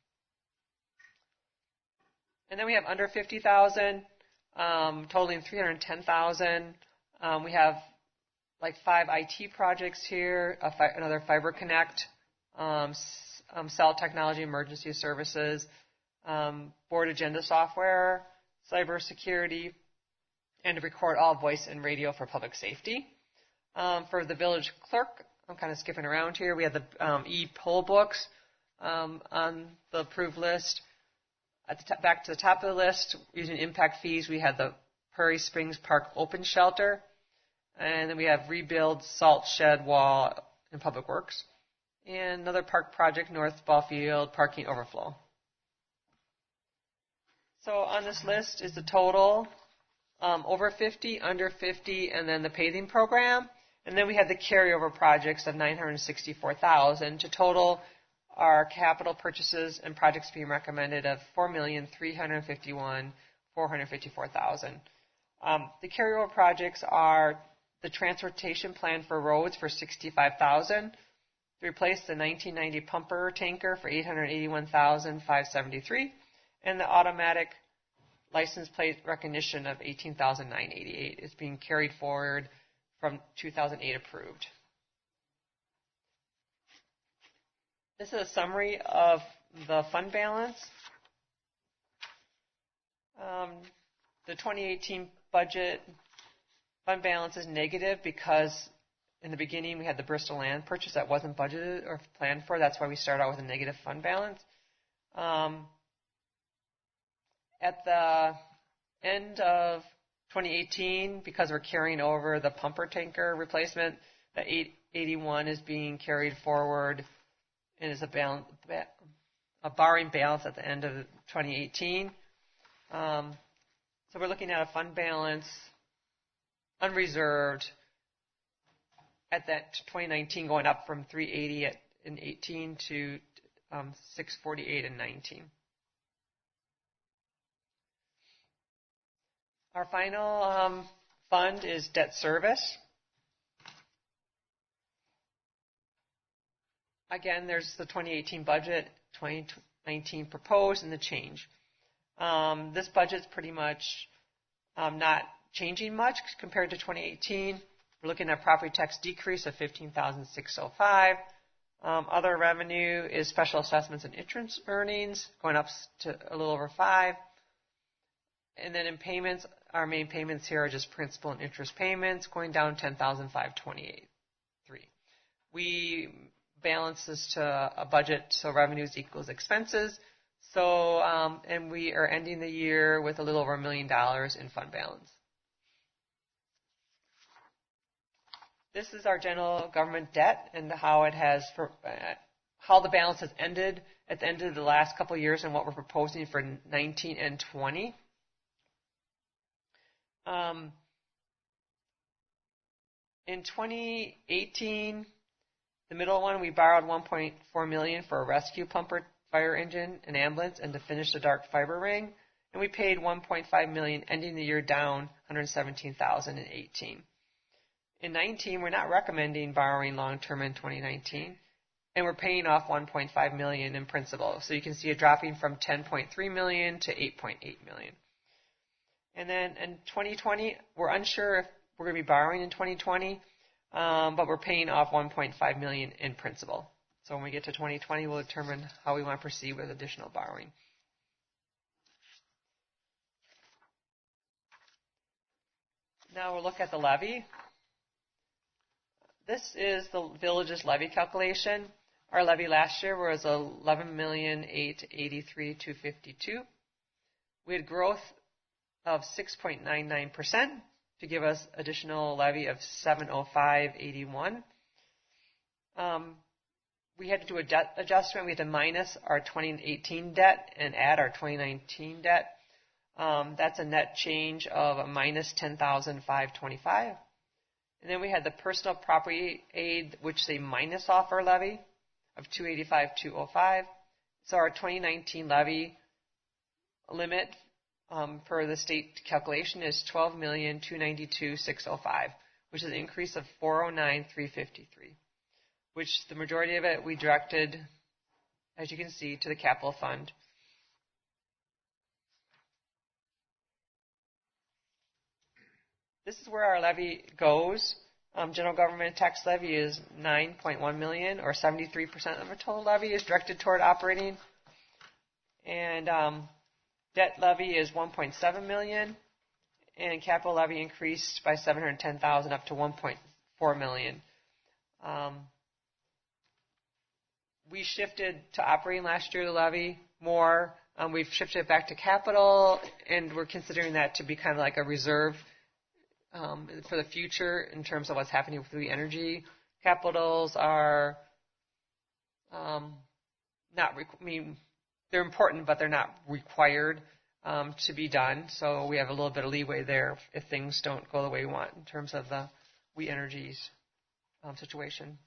And then we have under fifty thousand dollars, um, totaling three hundred ten thousand dollars. Um, we have like five I T projects here, a fi- another Fiber Connect, um, s- um, cell technology, emergency services, um, board agenda software, cybersecurity, and to record all voice and radio for public safety. Um, for the village clerk, I'm kind of skipping around here. We have the um, e-poll books um, on the approved list. At the t- back to the top of the list, using impact fees, we had the Prairie Springs Park open shelter, and then we have rebuild salt shed wall in Public Works, and another park project, North Ball Field parking overflow. So on this list is the total, um, over fifty, under fifty, and then the paving program. And then we have the carryover projects of nine hundred sixty-four thousand dollars to total our capital purchases and projects being recommended of four million three hundred fifty-one thousand four hundred fifty-four dollars. Um, the carryover projects are the transportation plan for roads for sixty-five thousand dollars, to replace the nineteen ninety pumper tanker for eight hundred eighty-one thousand five hundred seventy-three dollars, and the automatic license plate recognition of eighteen thousand nine hundred eighty-eight dollars is being carried forward from two thousand eight approved. This is a summary of the fund balance. Um, the twenty eighteen budget fund balance is negative because in the beginning we had the Bristol land purchase that wasn't budgeted or planned for. That's why we started out with a negative fund balance. Um, at the end of twenty eighteen, because we're carrying over the pumper tanker replacement, the eight eighty-one is being carried forward and is a, balance, a borrowing balance at the end of twenty eighteen. Um, so we're looking at a fund balance unreserved at that twenty nineteen going up from three eighty at, in eighteen to um, six forty-eight in nineteen. Our final um, fund is debt service. Again, there's the twenty eighteen budget, twenty nineteen proposed, and the change. Um, this budget's pretty much um, not changing much compared to twenty eighteen. We're looking at property tax decrease of fifteen thousand six hundred five. Um, other revenue is special assessments and interest earnings, going up to a little over five. And then in payments, our main payments here are just principal and interest payments, going down ten thousand five hundred twenty-eight. We balance this to a budget, so revenues equals expenses. So, um, and we are ending the year with a little over a million dollars in fund balance. This is our general government debt and how it has, for, uh, how the balance has ended at the end of the last couple of years and what we're proposing for nineteen and twenty. Um, in twenty eighteen, the middle one, we borrowed one point four million dollars for a rescue pumper, fire engine, an ambulance, and to finish the dark fiber ring. And we paid one point five million dollars, ending the year down one hundred seventeen thousand dollars in eighteen. In nineteen, we're not recommending borrowing long-term in twenty nineteen, and we're paying off one point five million dollars in principal. So you can see it dropping from ten point three million dollars to eight point eight million dollars. And then in twenty twenty, we're unsure if we're going to be borrowing in twenty twenty, um, but we're paying off one point five million dollars in principal. So when we get to twenty twenty, we'll determine how we want to proceed with additional borrowing. Now we'll look at the levy. This is the village's levy calculation. Our levy last year was eleven million eight hundred eighty-three thousand two hundred fifty-two. We had growth of six point nine nine percent to give us additional levy of seven hundred five thousand eighty-one. Um, we had to do a debt adjustment. We had to minus our twenty eighteen debt and add our twenty nineteen debt. Um, that's a net change of a minus ten thousand five hundred twenty-five. And then we had the personal property aid, which they minus off our levy of two hundred eighty-five thousand two hundred five. So our twenty nineteen levy limit um, per the state calculation is twelve million two hundred ninety-two thousand six hundred five, which is an increase of four hundred nine thousand three hundred fifty-three, which the majority of it we directed, as you can see, to the capital fund. This is where our levy goes. Um, general government tax levy is nine point one million dollars, or seventy-three percent of the total levy is directed toward operating. And um, debt levy is one point seven million dollars, and capital levy increased by seven hundred ten thousand dollars up to one point four million dollars. Um, we shifted to operating last year, the levy, more. Um, we've shifted it back to capital, and we're considering that to be kind of like a reserve Um, for the future in terms of what's happening with the energy. Capitals are um, not, I mean, they're important, but they're not required um, to be done. So we have a little bit of leeway there if things don't go the way we want in terms of the We Energies um, situation.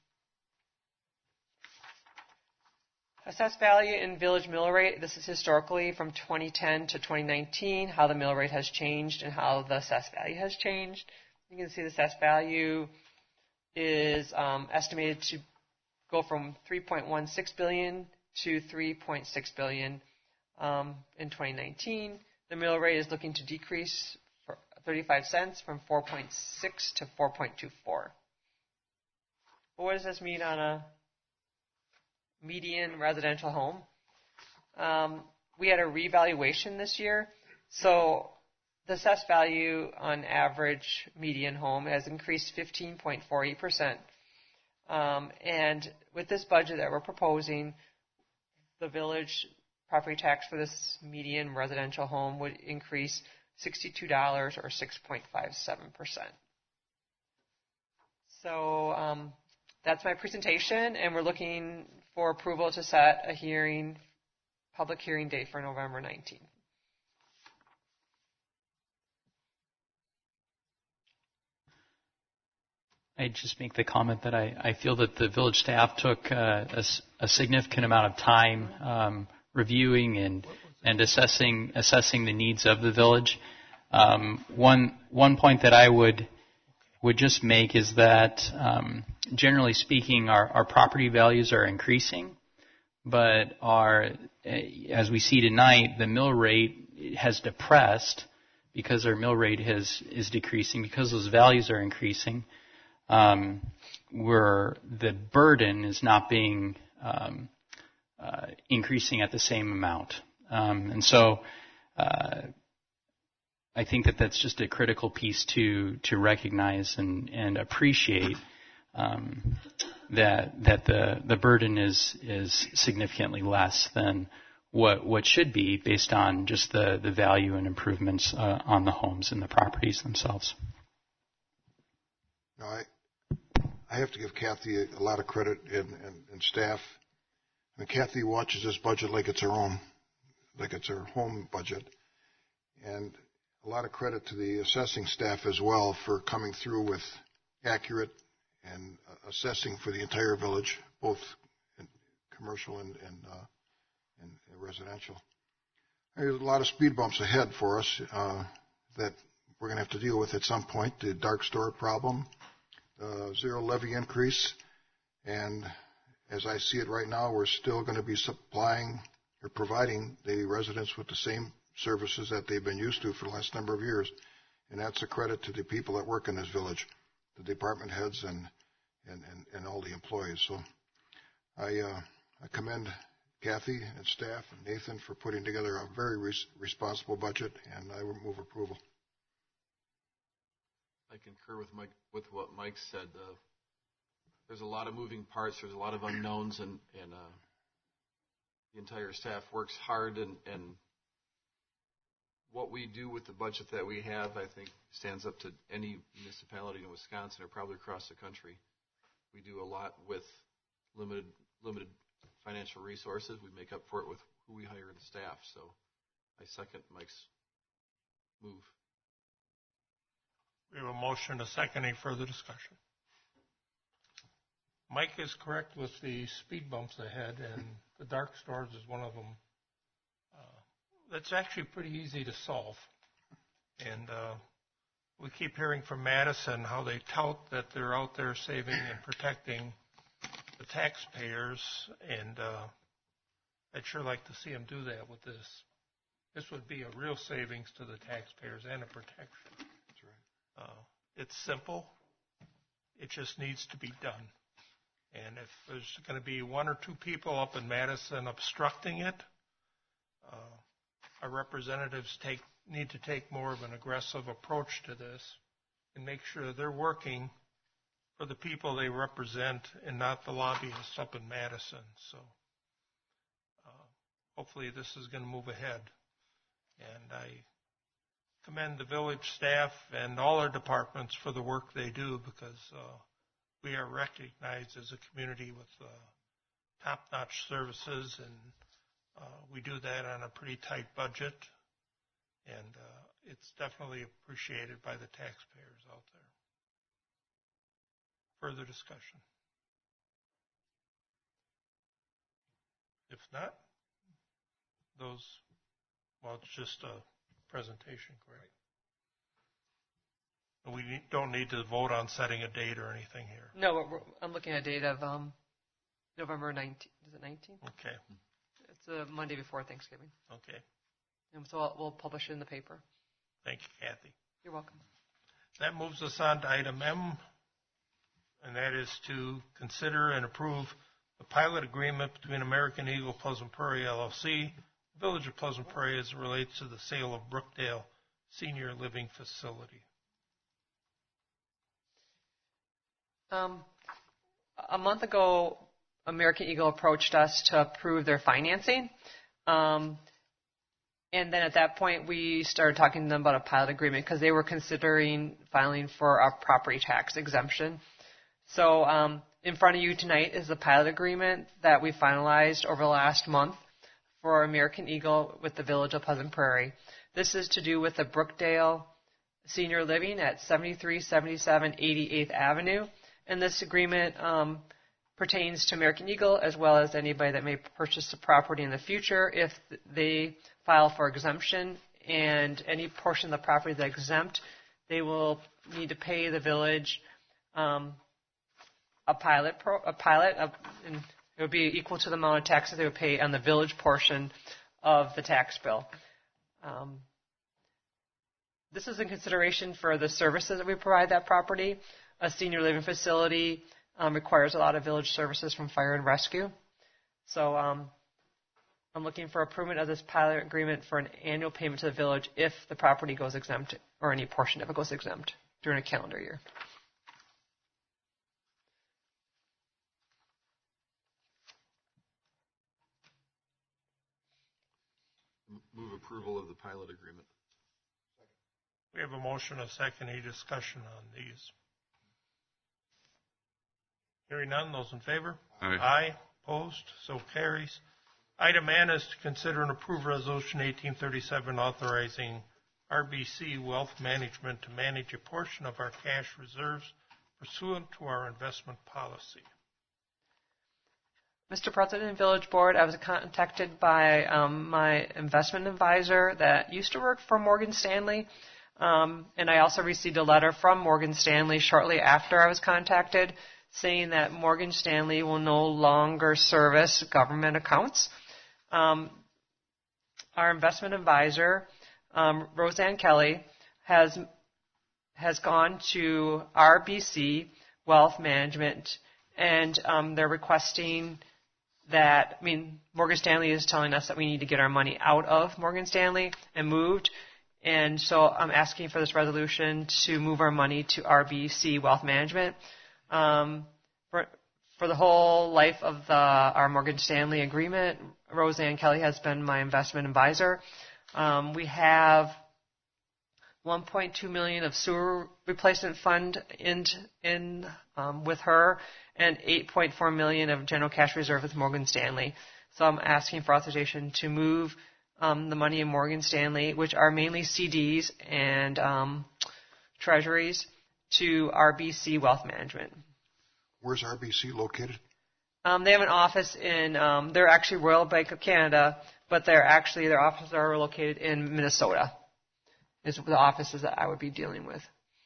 Assessed value in village mill rate. This is historically from twenty ten to twenty nineteen, how the mill rate has changed and how the assessed value has changed. You can see the assessed value is um, estimated to go from three point one six billion dollars to three point six billion dollars um, in twenty nineteen. The mill rate is looking to decrease for thirty-five cents from four point six to four point two four. Well, what does this mean on a median residential home? Um, we had a revaluation this year, so the assessed value on average median home has increased fifteen point four eight percent. Um, and with this budget that we're proposing, the village property tax for this median residential home would increase sixty-two dollars or six point five seven percent. So um, that's my presentation, and we're looking for approval to set a hearing, public hearing date for November nineteenth. I just make the comment that I, I feel that the village staff took uh, a, a significant amount of time um, reviewing and and assessing assessing the needs of the village. Um, one one point that I would would just make is that um, generally speaking, our, our property values are increasing, but our as we see tonight, the mill rate has depressed because our mill rate has is decreasing because those values are increasing. Um, where the burden is not being um, uh, increasing at the same amount. Um, and so uh, I think that that's just a critical piece to to recognize and, and appreciate um, that that the, the burden is is significantly less than what what should be based on just the, the value and improvements uh, on the homes and the properties themselves. No, I I have to give Kathy a lot of credit and, and, and staff. I mean, Kathy watches this budget like it's her own, like it's her home budget. And a lot of credit to the assessing staff as well for coming through with accurate and uh, assessing for the entire village, both in commercial and, and, uh, and residential. There's a lot of speed bumps ahead for us uh, that we're going to have to deal with at some point. The dark store problem, Uh, zero levy increase, and as I see it right now, we're still going to be supplying or providing the residents with the same services that they've been used to for the last number of years, and that's a credit to the people that work in this village, the department heads and and, and, and all the employees. So I, uh, I commend Kathy and staff and Nathan for putting together a very res- responsible budget, and I will move approval. I concur with Mike, with what Mike said. Uh, there's a lot of moving parts. There's a lot of unknowns, and, and uh, the entire staff works hard. And, and what we do with the budget that we have, I think, stands up to any municipality in Wisconsin or probably across the country. We do a lot with limited limited financial resources. We make up for it with who we hire and staff. So I second Mike's move. We have a motion, a second. Any further discussion? Mike is correct with the speed bumps ahead, and the dark stores is one of them. Uh, that's actually pretty easy to solve. And uh, we keep hearing from Madison how they tout that they're out there saving and protecting the taxpayers, and uh, I'd sure like to see them do that with this. This would be a real savings to the taxpayers and a protection. Uh, it's simple. It just needs to be done. And if there's going to be one or two people up in Madison obstructing it, uh, our representatives take, need to take more of an aggressive approach to this and make sure they're working for the people they represent and not the lobbyists up in Madison. So uh, hopefully this is going to move ahead. And I commend the village staff and all our departments for the work they do, because uh, we are recognized as a community with uh, top-notch services, and uh, we do that on a pretty tight budget, and uh, it's definitely appreciated by the taxpayers out there. Further discussion? If not, those, well, it's just a presentation, correct? We need, don't need to vote on setting a date or anything here. No, but we're, I'm looking at a date of um, November nineteenth. Is it nineteenth? Okay. It's a Monday before Thanksgiving. Okay. And so I'll, we'll publish it in the paper. Thank you, Kathy. You're welcome. That moves us on to item M, and that is to consider and approve the pilot agreement between American Eagle Pleasant Prairie L L C, Village of Pleasant Prairie, as it relates to the sale of Brookdale Senior Living Facility. Um, a month ago, American Eagle approached us to approve their financing. Um, and then at that point, we started talking to them about a pilot agreement because they were considering filing for a property tax exemption. So um, in front of you tonight is the pilot agreement that we finalized over the last month for American Eagle with the Village of Pleasant Prairie. This is to do with the Brookdale Senior Living at seventy-three seventy-seven eighty-eighth Avenue. And this agreement um, pertains to American Eagle as well as anybody that may purchase the property in the future if they file for exemption, and any portion of the property that's exempt, they will need to pay the village um, a pilot, pro, a pilot, of, and it would be equal to the amount of taxes they would pay on the village portion of the tax bill. Um, this is in consideration for the services that we provide that property. A senior living facility um, requires a lot of village services from fire and rescue. So um, I'm looking for approval of this pilot agreement for an annual payment to the village if the property goes exempt, or any portion of it goes exempt during a calendar year. Move approval of the pilot agreement. We have a motion, a second. Any discussion on these? Hearing none. Those in favor? Aye. Aye. Opposed? So carries. Item N is to consider and approve Resolution eighteen thirty-seven authorizing R B C Wealth Management to manage a portion of our cash reserves pursuant to our investment policy. Mister President and Village Board, I was contacted by um, my investment advisor that used to work for Morgan Stanley, um, and I also received a letter from Morgan Stanley shortly after I was contacted saying that Morgan Stanley will no longer service government accounts. Um, our investment advisor, um, Roseanne Kelly, has has gone to R B C Wealth Management, and um, they're requesting that, I mean, Morgan Stanley is telling us that we need to get our money out of Morgan Stanley and moved. And so I'm asking for this resolution to move our money to R B C Wealth Management. Um, for, for the whole life of the, our Morgan Stanley agreement, Roseanne Kelly has been my investment advisor. Um, we have one point two million dollars of sewer replacement fund in, in um, with her, and eight point four million dollars of general cash reserve with Morgan Stanley. So I'm asking for authorization to move um, the money in Morgan Stanley, which are mainly C Ds and um, treasuries, to R B C Wealth Management. Where's R B C located? Um, they have an office in, um, they're actually Royal Bank of Canada, but they're actually, their offices are located in Minnesota, is the offices that I would be dealing with.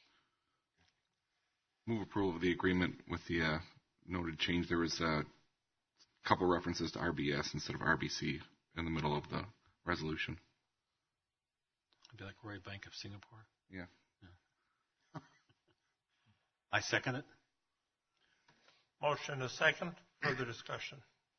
Move approval of the agreement with the uh, noted change. There was a couple references to R B S instead of R B C in the middle of the resolution. It'd be like Royal Bank of Singapore. Yeah. yeah. I second it. Motion a second. Further discussion.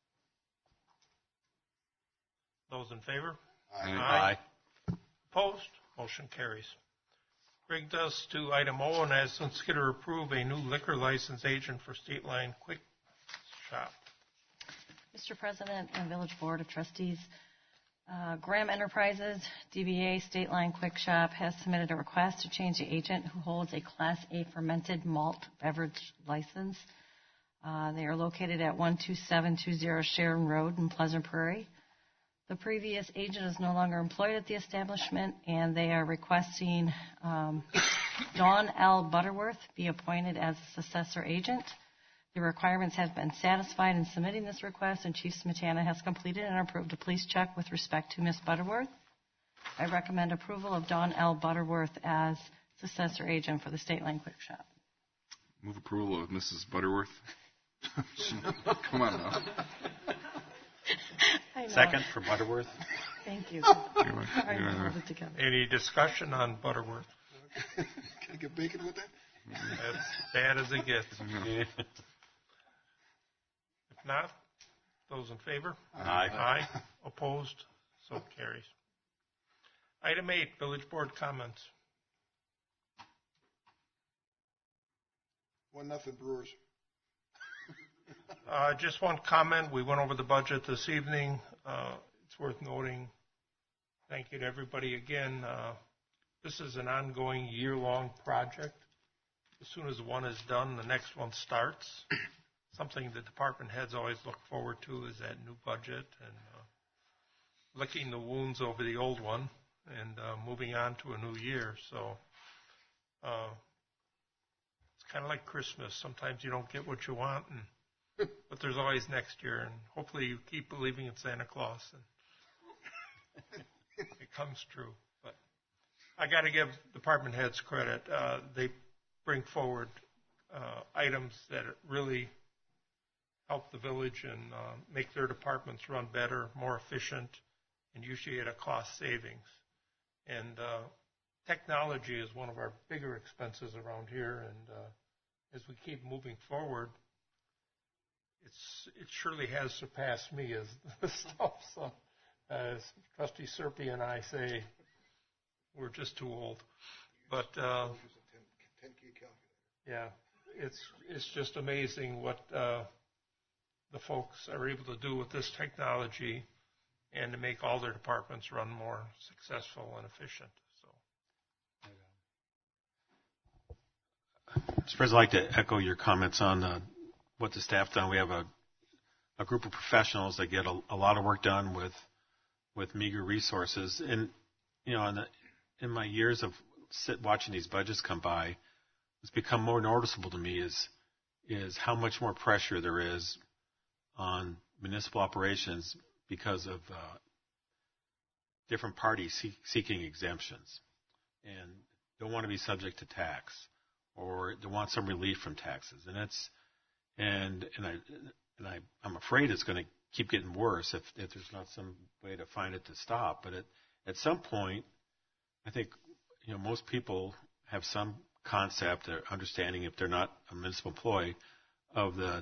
Those in favor? Aye. Aye. Opposed? Motion carries. Brings us to item O, and as consider approve a new liquor license agent for State Line Quick Shop. Mister President and Village Board of Trustees, uh, Graham Enterprises, D B A State Line Quick Shop, has submitted a request to change the agent who holds a Class A fermented malt beverage license. Uh, they are located at one two seven two zero Sharon Road in Pleasant Prairie. The previous agent is no longer employed at the establishment, and they are requesting um, Dawn L. Butterworth be appointed as the successor agent. The requirements have been satisfied in submitting this request, and Chief Smetana has completed and approved a police check with respect to Miz Butterworth. I recommend approval of Dawn L. Butterworth as successor agent for the State Line Quick Shop. Move approval of Missus Butterworth. Come on now. Second for Butterworth. Thank you. You're right. I You're held right. it together. Any discussion on Butterworth? Can I get bacon with that? As bad as it gets. If not, those in favor? Aye. Aye. Opposed? So carries. Item eight, Village Board comments. One nothing Brewers. Uh, just one comment. We went over the budget this evening. Uh, it's worth noting. Thank you to everybody again. Uh, this is an ongoing year-long project. As soon as one is done, the next one starts. Something the department heads always look forward to is that new budget and uh, licking the wounds over the old one and uh, moving on to a new year. So uh, it's It's kind of like Christmas. Sometimes you don't get what you want, and, but there's always next year, and hopefully you keep believing in Santa Claus, and it comes true. But I got to give department heads credit. Uh, they bring forward uh, items that really help the village and uh, make their departments run better, more efficient, and usually at a cost savings. And uh, technology is one of our bigger expenses around here, and uh, as we keep moving forward, it's it surely has surpassed me as the stuff. So, as Trustee Serpy and I say, we're just too old. But uh, yeah, it's it's just amazing what uh, the folks are able to do with this technology, and to make all their departments run more successful and efficient. Mister President, I'd like to echo your comments on uh, what the staff's done. We have a, a group of professionals that get a, a lot of work done with with meager resources. And you know, in, the, in my years of sit, watching these budgets come by, it's become more noticeable to me is is how much more pressure there is on municipal operations because of uh, different parties seek, seeking exemptions and don't want to be subject to tax, or they want some relief from taxes, and it's and and I and I I'm afraid it's going to keep getting worse if, if there's not some way to find it to stop. But at at some point, I think you know most people have some concept or understanding, if they're not a municipal employee, of the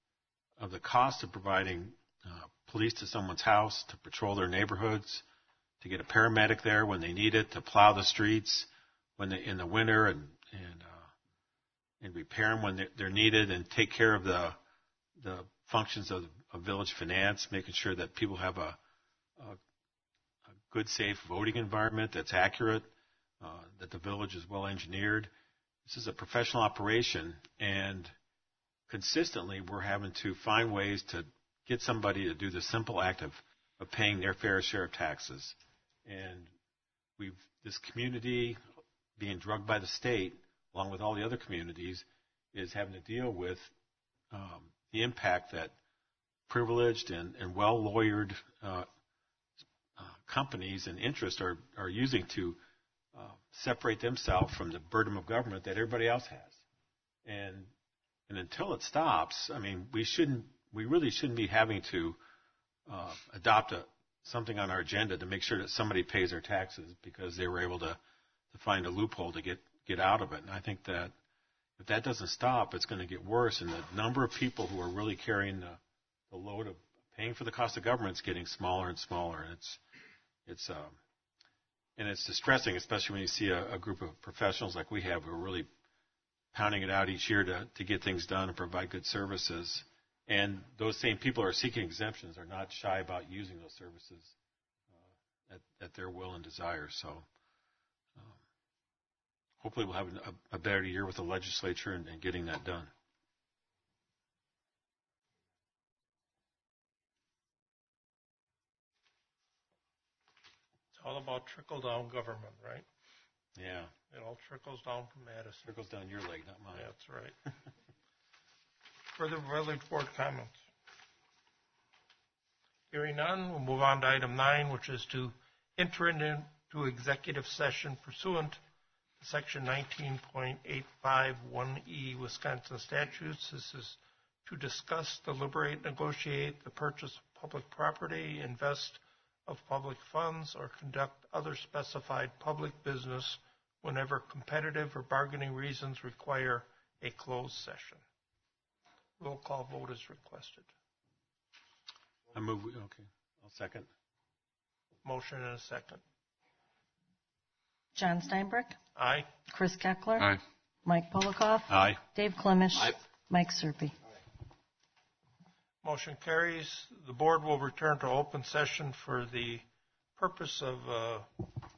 of the cost of providing uh, police to someone's house, to patrol their neighborhoods, to get a paramedic there when they need it, to plow the streets when they in the winter, and and uh, and repair them when they're, they're needed, and take care of the the functions of, of village finance, making sure that people have a, a, a good, safe voting environment that's accurate, uh, that the village is well engineered. This is a professional operation, and consistently we're having to find ways to get somebody to do the simple act of, of paying their fair share of taxes. And we've this community being drugged by the state, along with all the other communities, is having to deal with um, the impact that privileged and, and well-lawyered uh, uh, companies and interests are, are using to uh, separate themselves from the burden of government that everybody else has. And and until it stops, I mean, we shouldn't, we really shouldn't be having to uh, adopt a, something on our agenda to make sure that somebody pays their taxes because they were able to, to find a loophole to get get out of it. And I think that if that doesn't stop, it's going to get worse. And the number of people who are really carrying the, the load of paying for the cost of government is getting smaller and smaller. And it's it's um, and it's distressing, especially when you see a, a group of professionals like we have who are really pounding it out each year to, to get things done and provide good services. And those same people who are seeking exemptions are not shy about using those services uh, at, at their will and desire. So um, hopefully we'll have a, a better year with the legislature and, and getting that done. It's all about trickle-down government, right? Yeah. It all trickles down from Madison. Trickles down your leg, not mine. That's right. Further village board comments? Hearing none, we'll move on to item nine, which is to enter into executive session pursuant to section nineteen point eight five one E Wisconsin statutes. This is to discuss, deliberate, negotiate the purchase of public property, invest of public funds, or conduct other specified public business whenever competitive or bargaining reasons require a closed session. Roll call vote is requested. I move. Okay. I'll second. Motion and a second. John Steinbrück. Aye. Chris Keckler. Aye. Mike Polikoff. Aye. Dave Klimisch. Aye. Mike Serpy. Motion carries. The board will return to open session for the purpose of uh,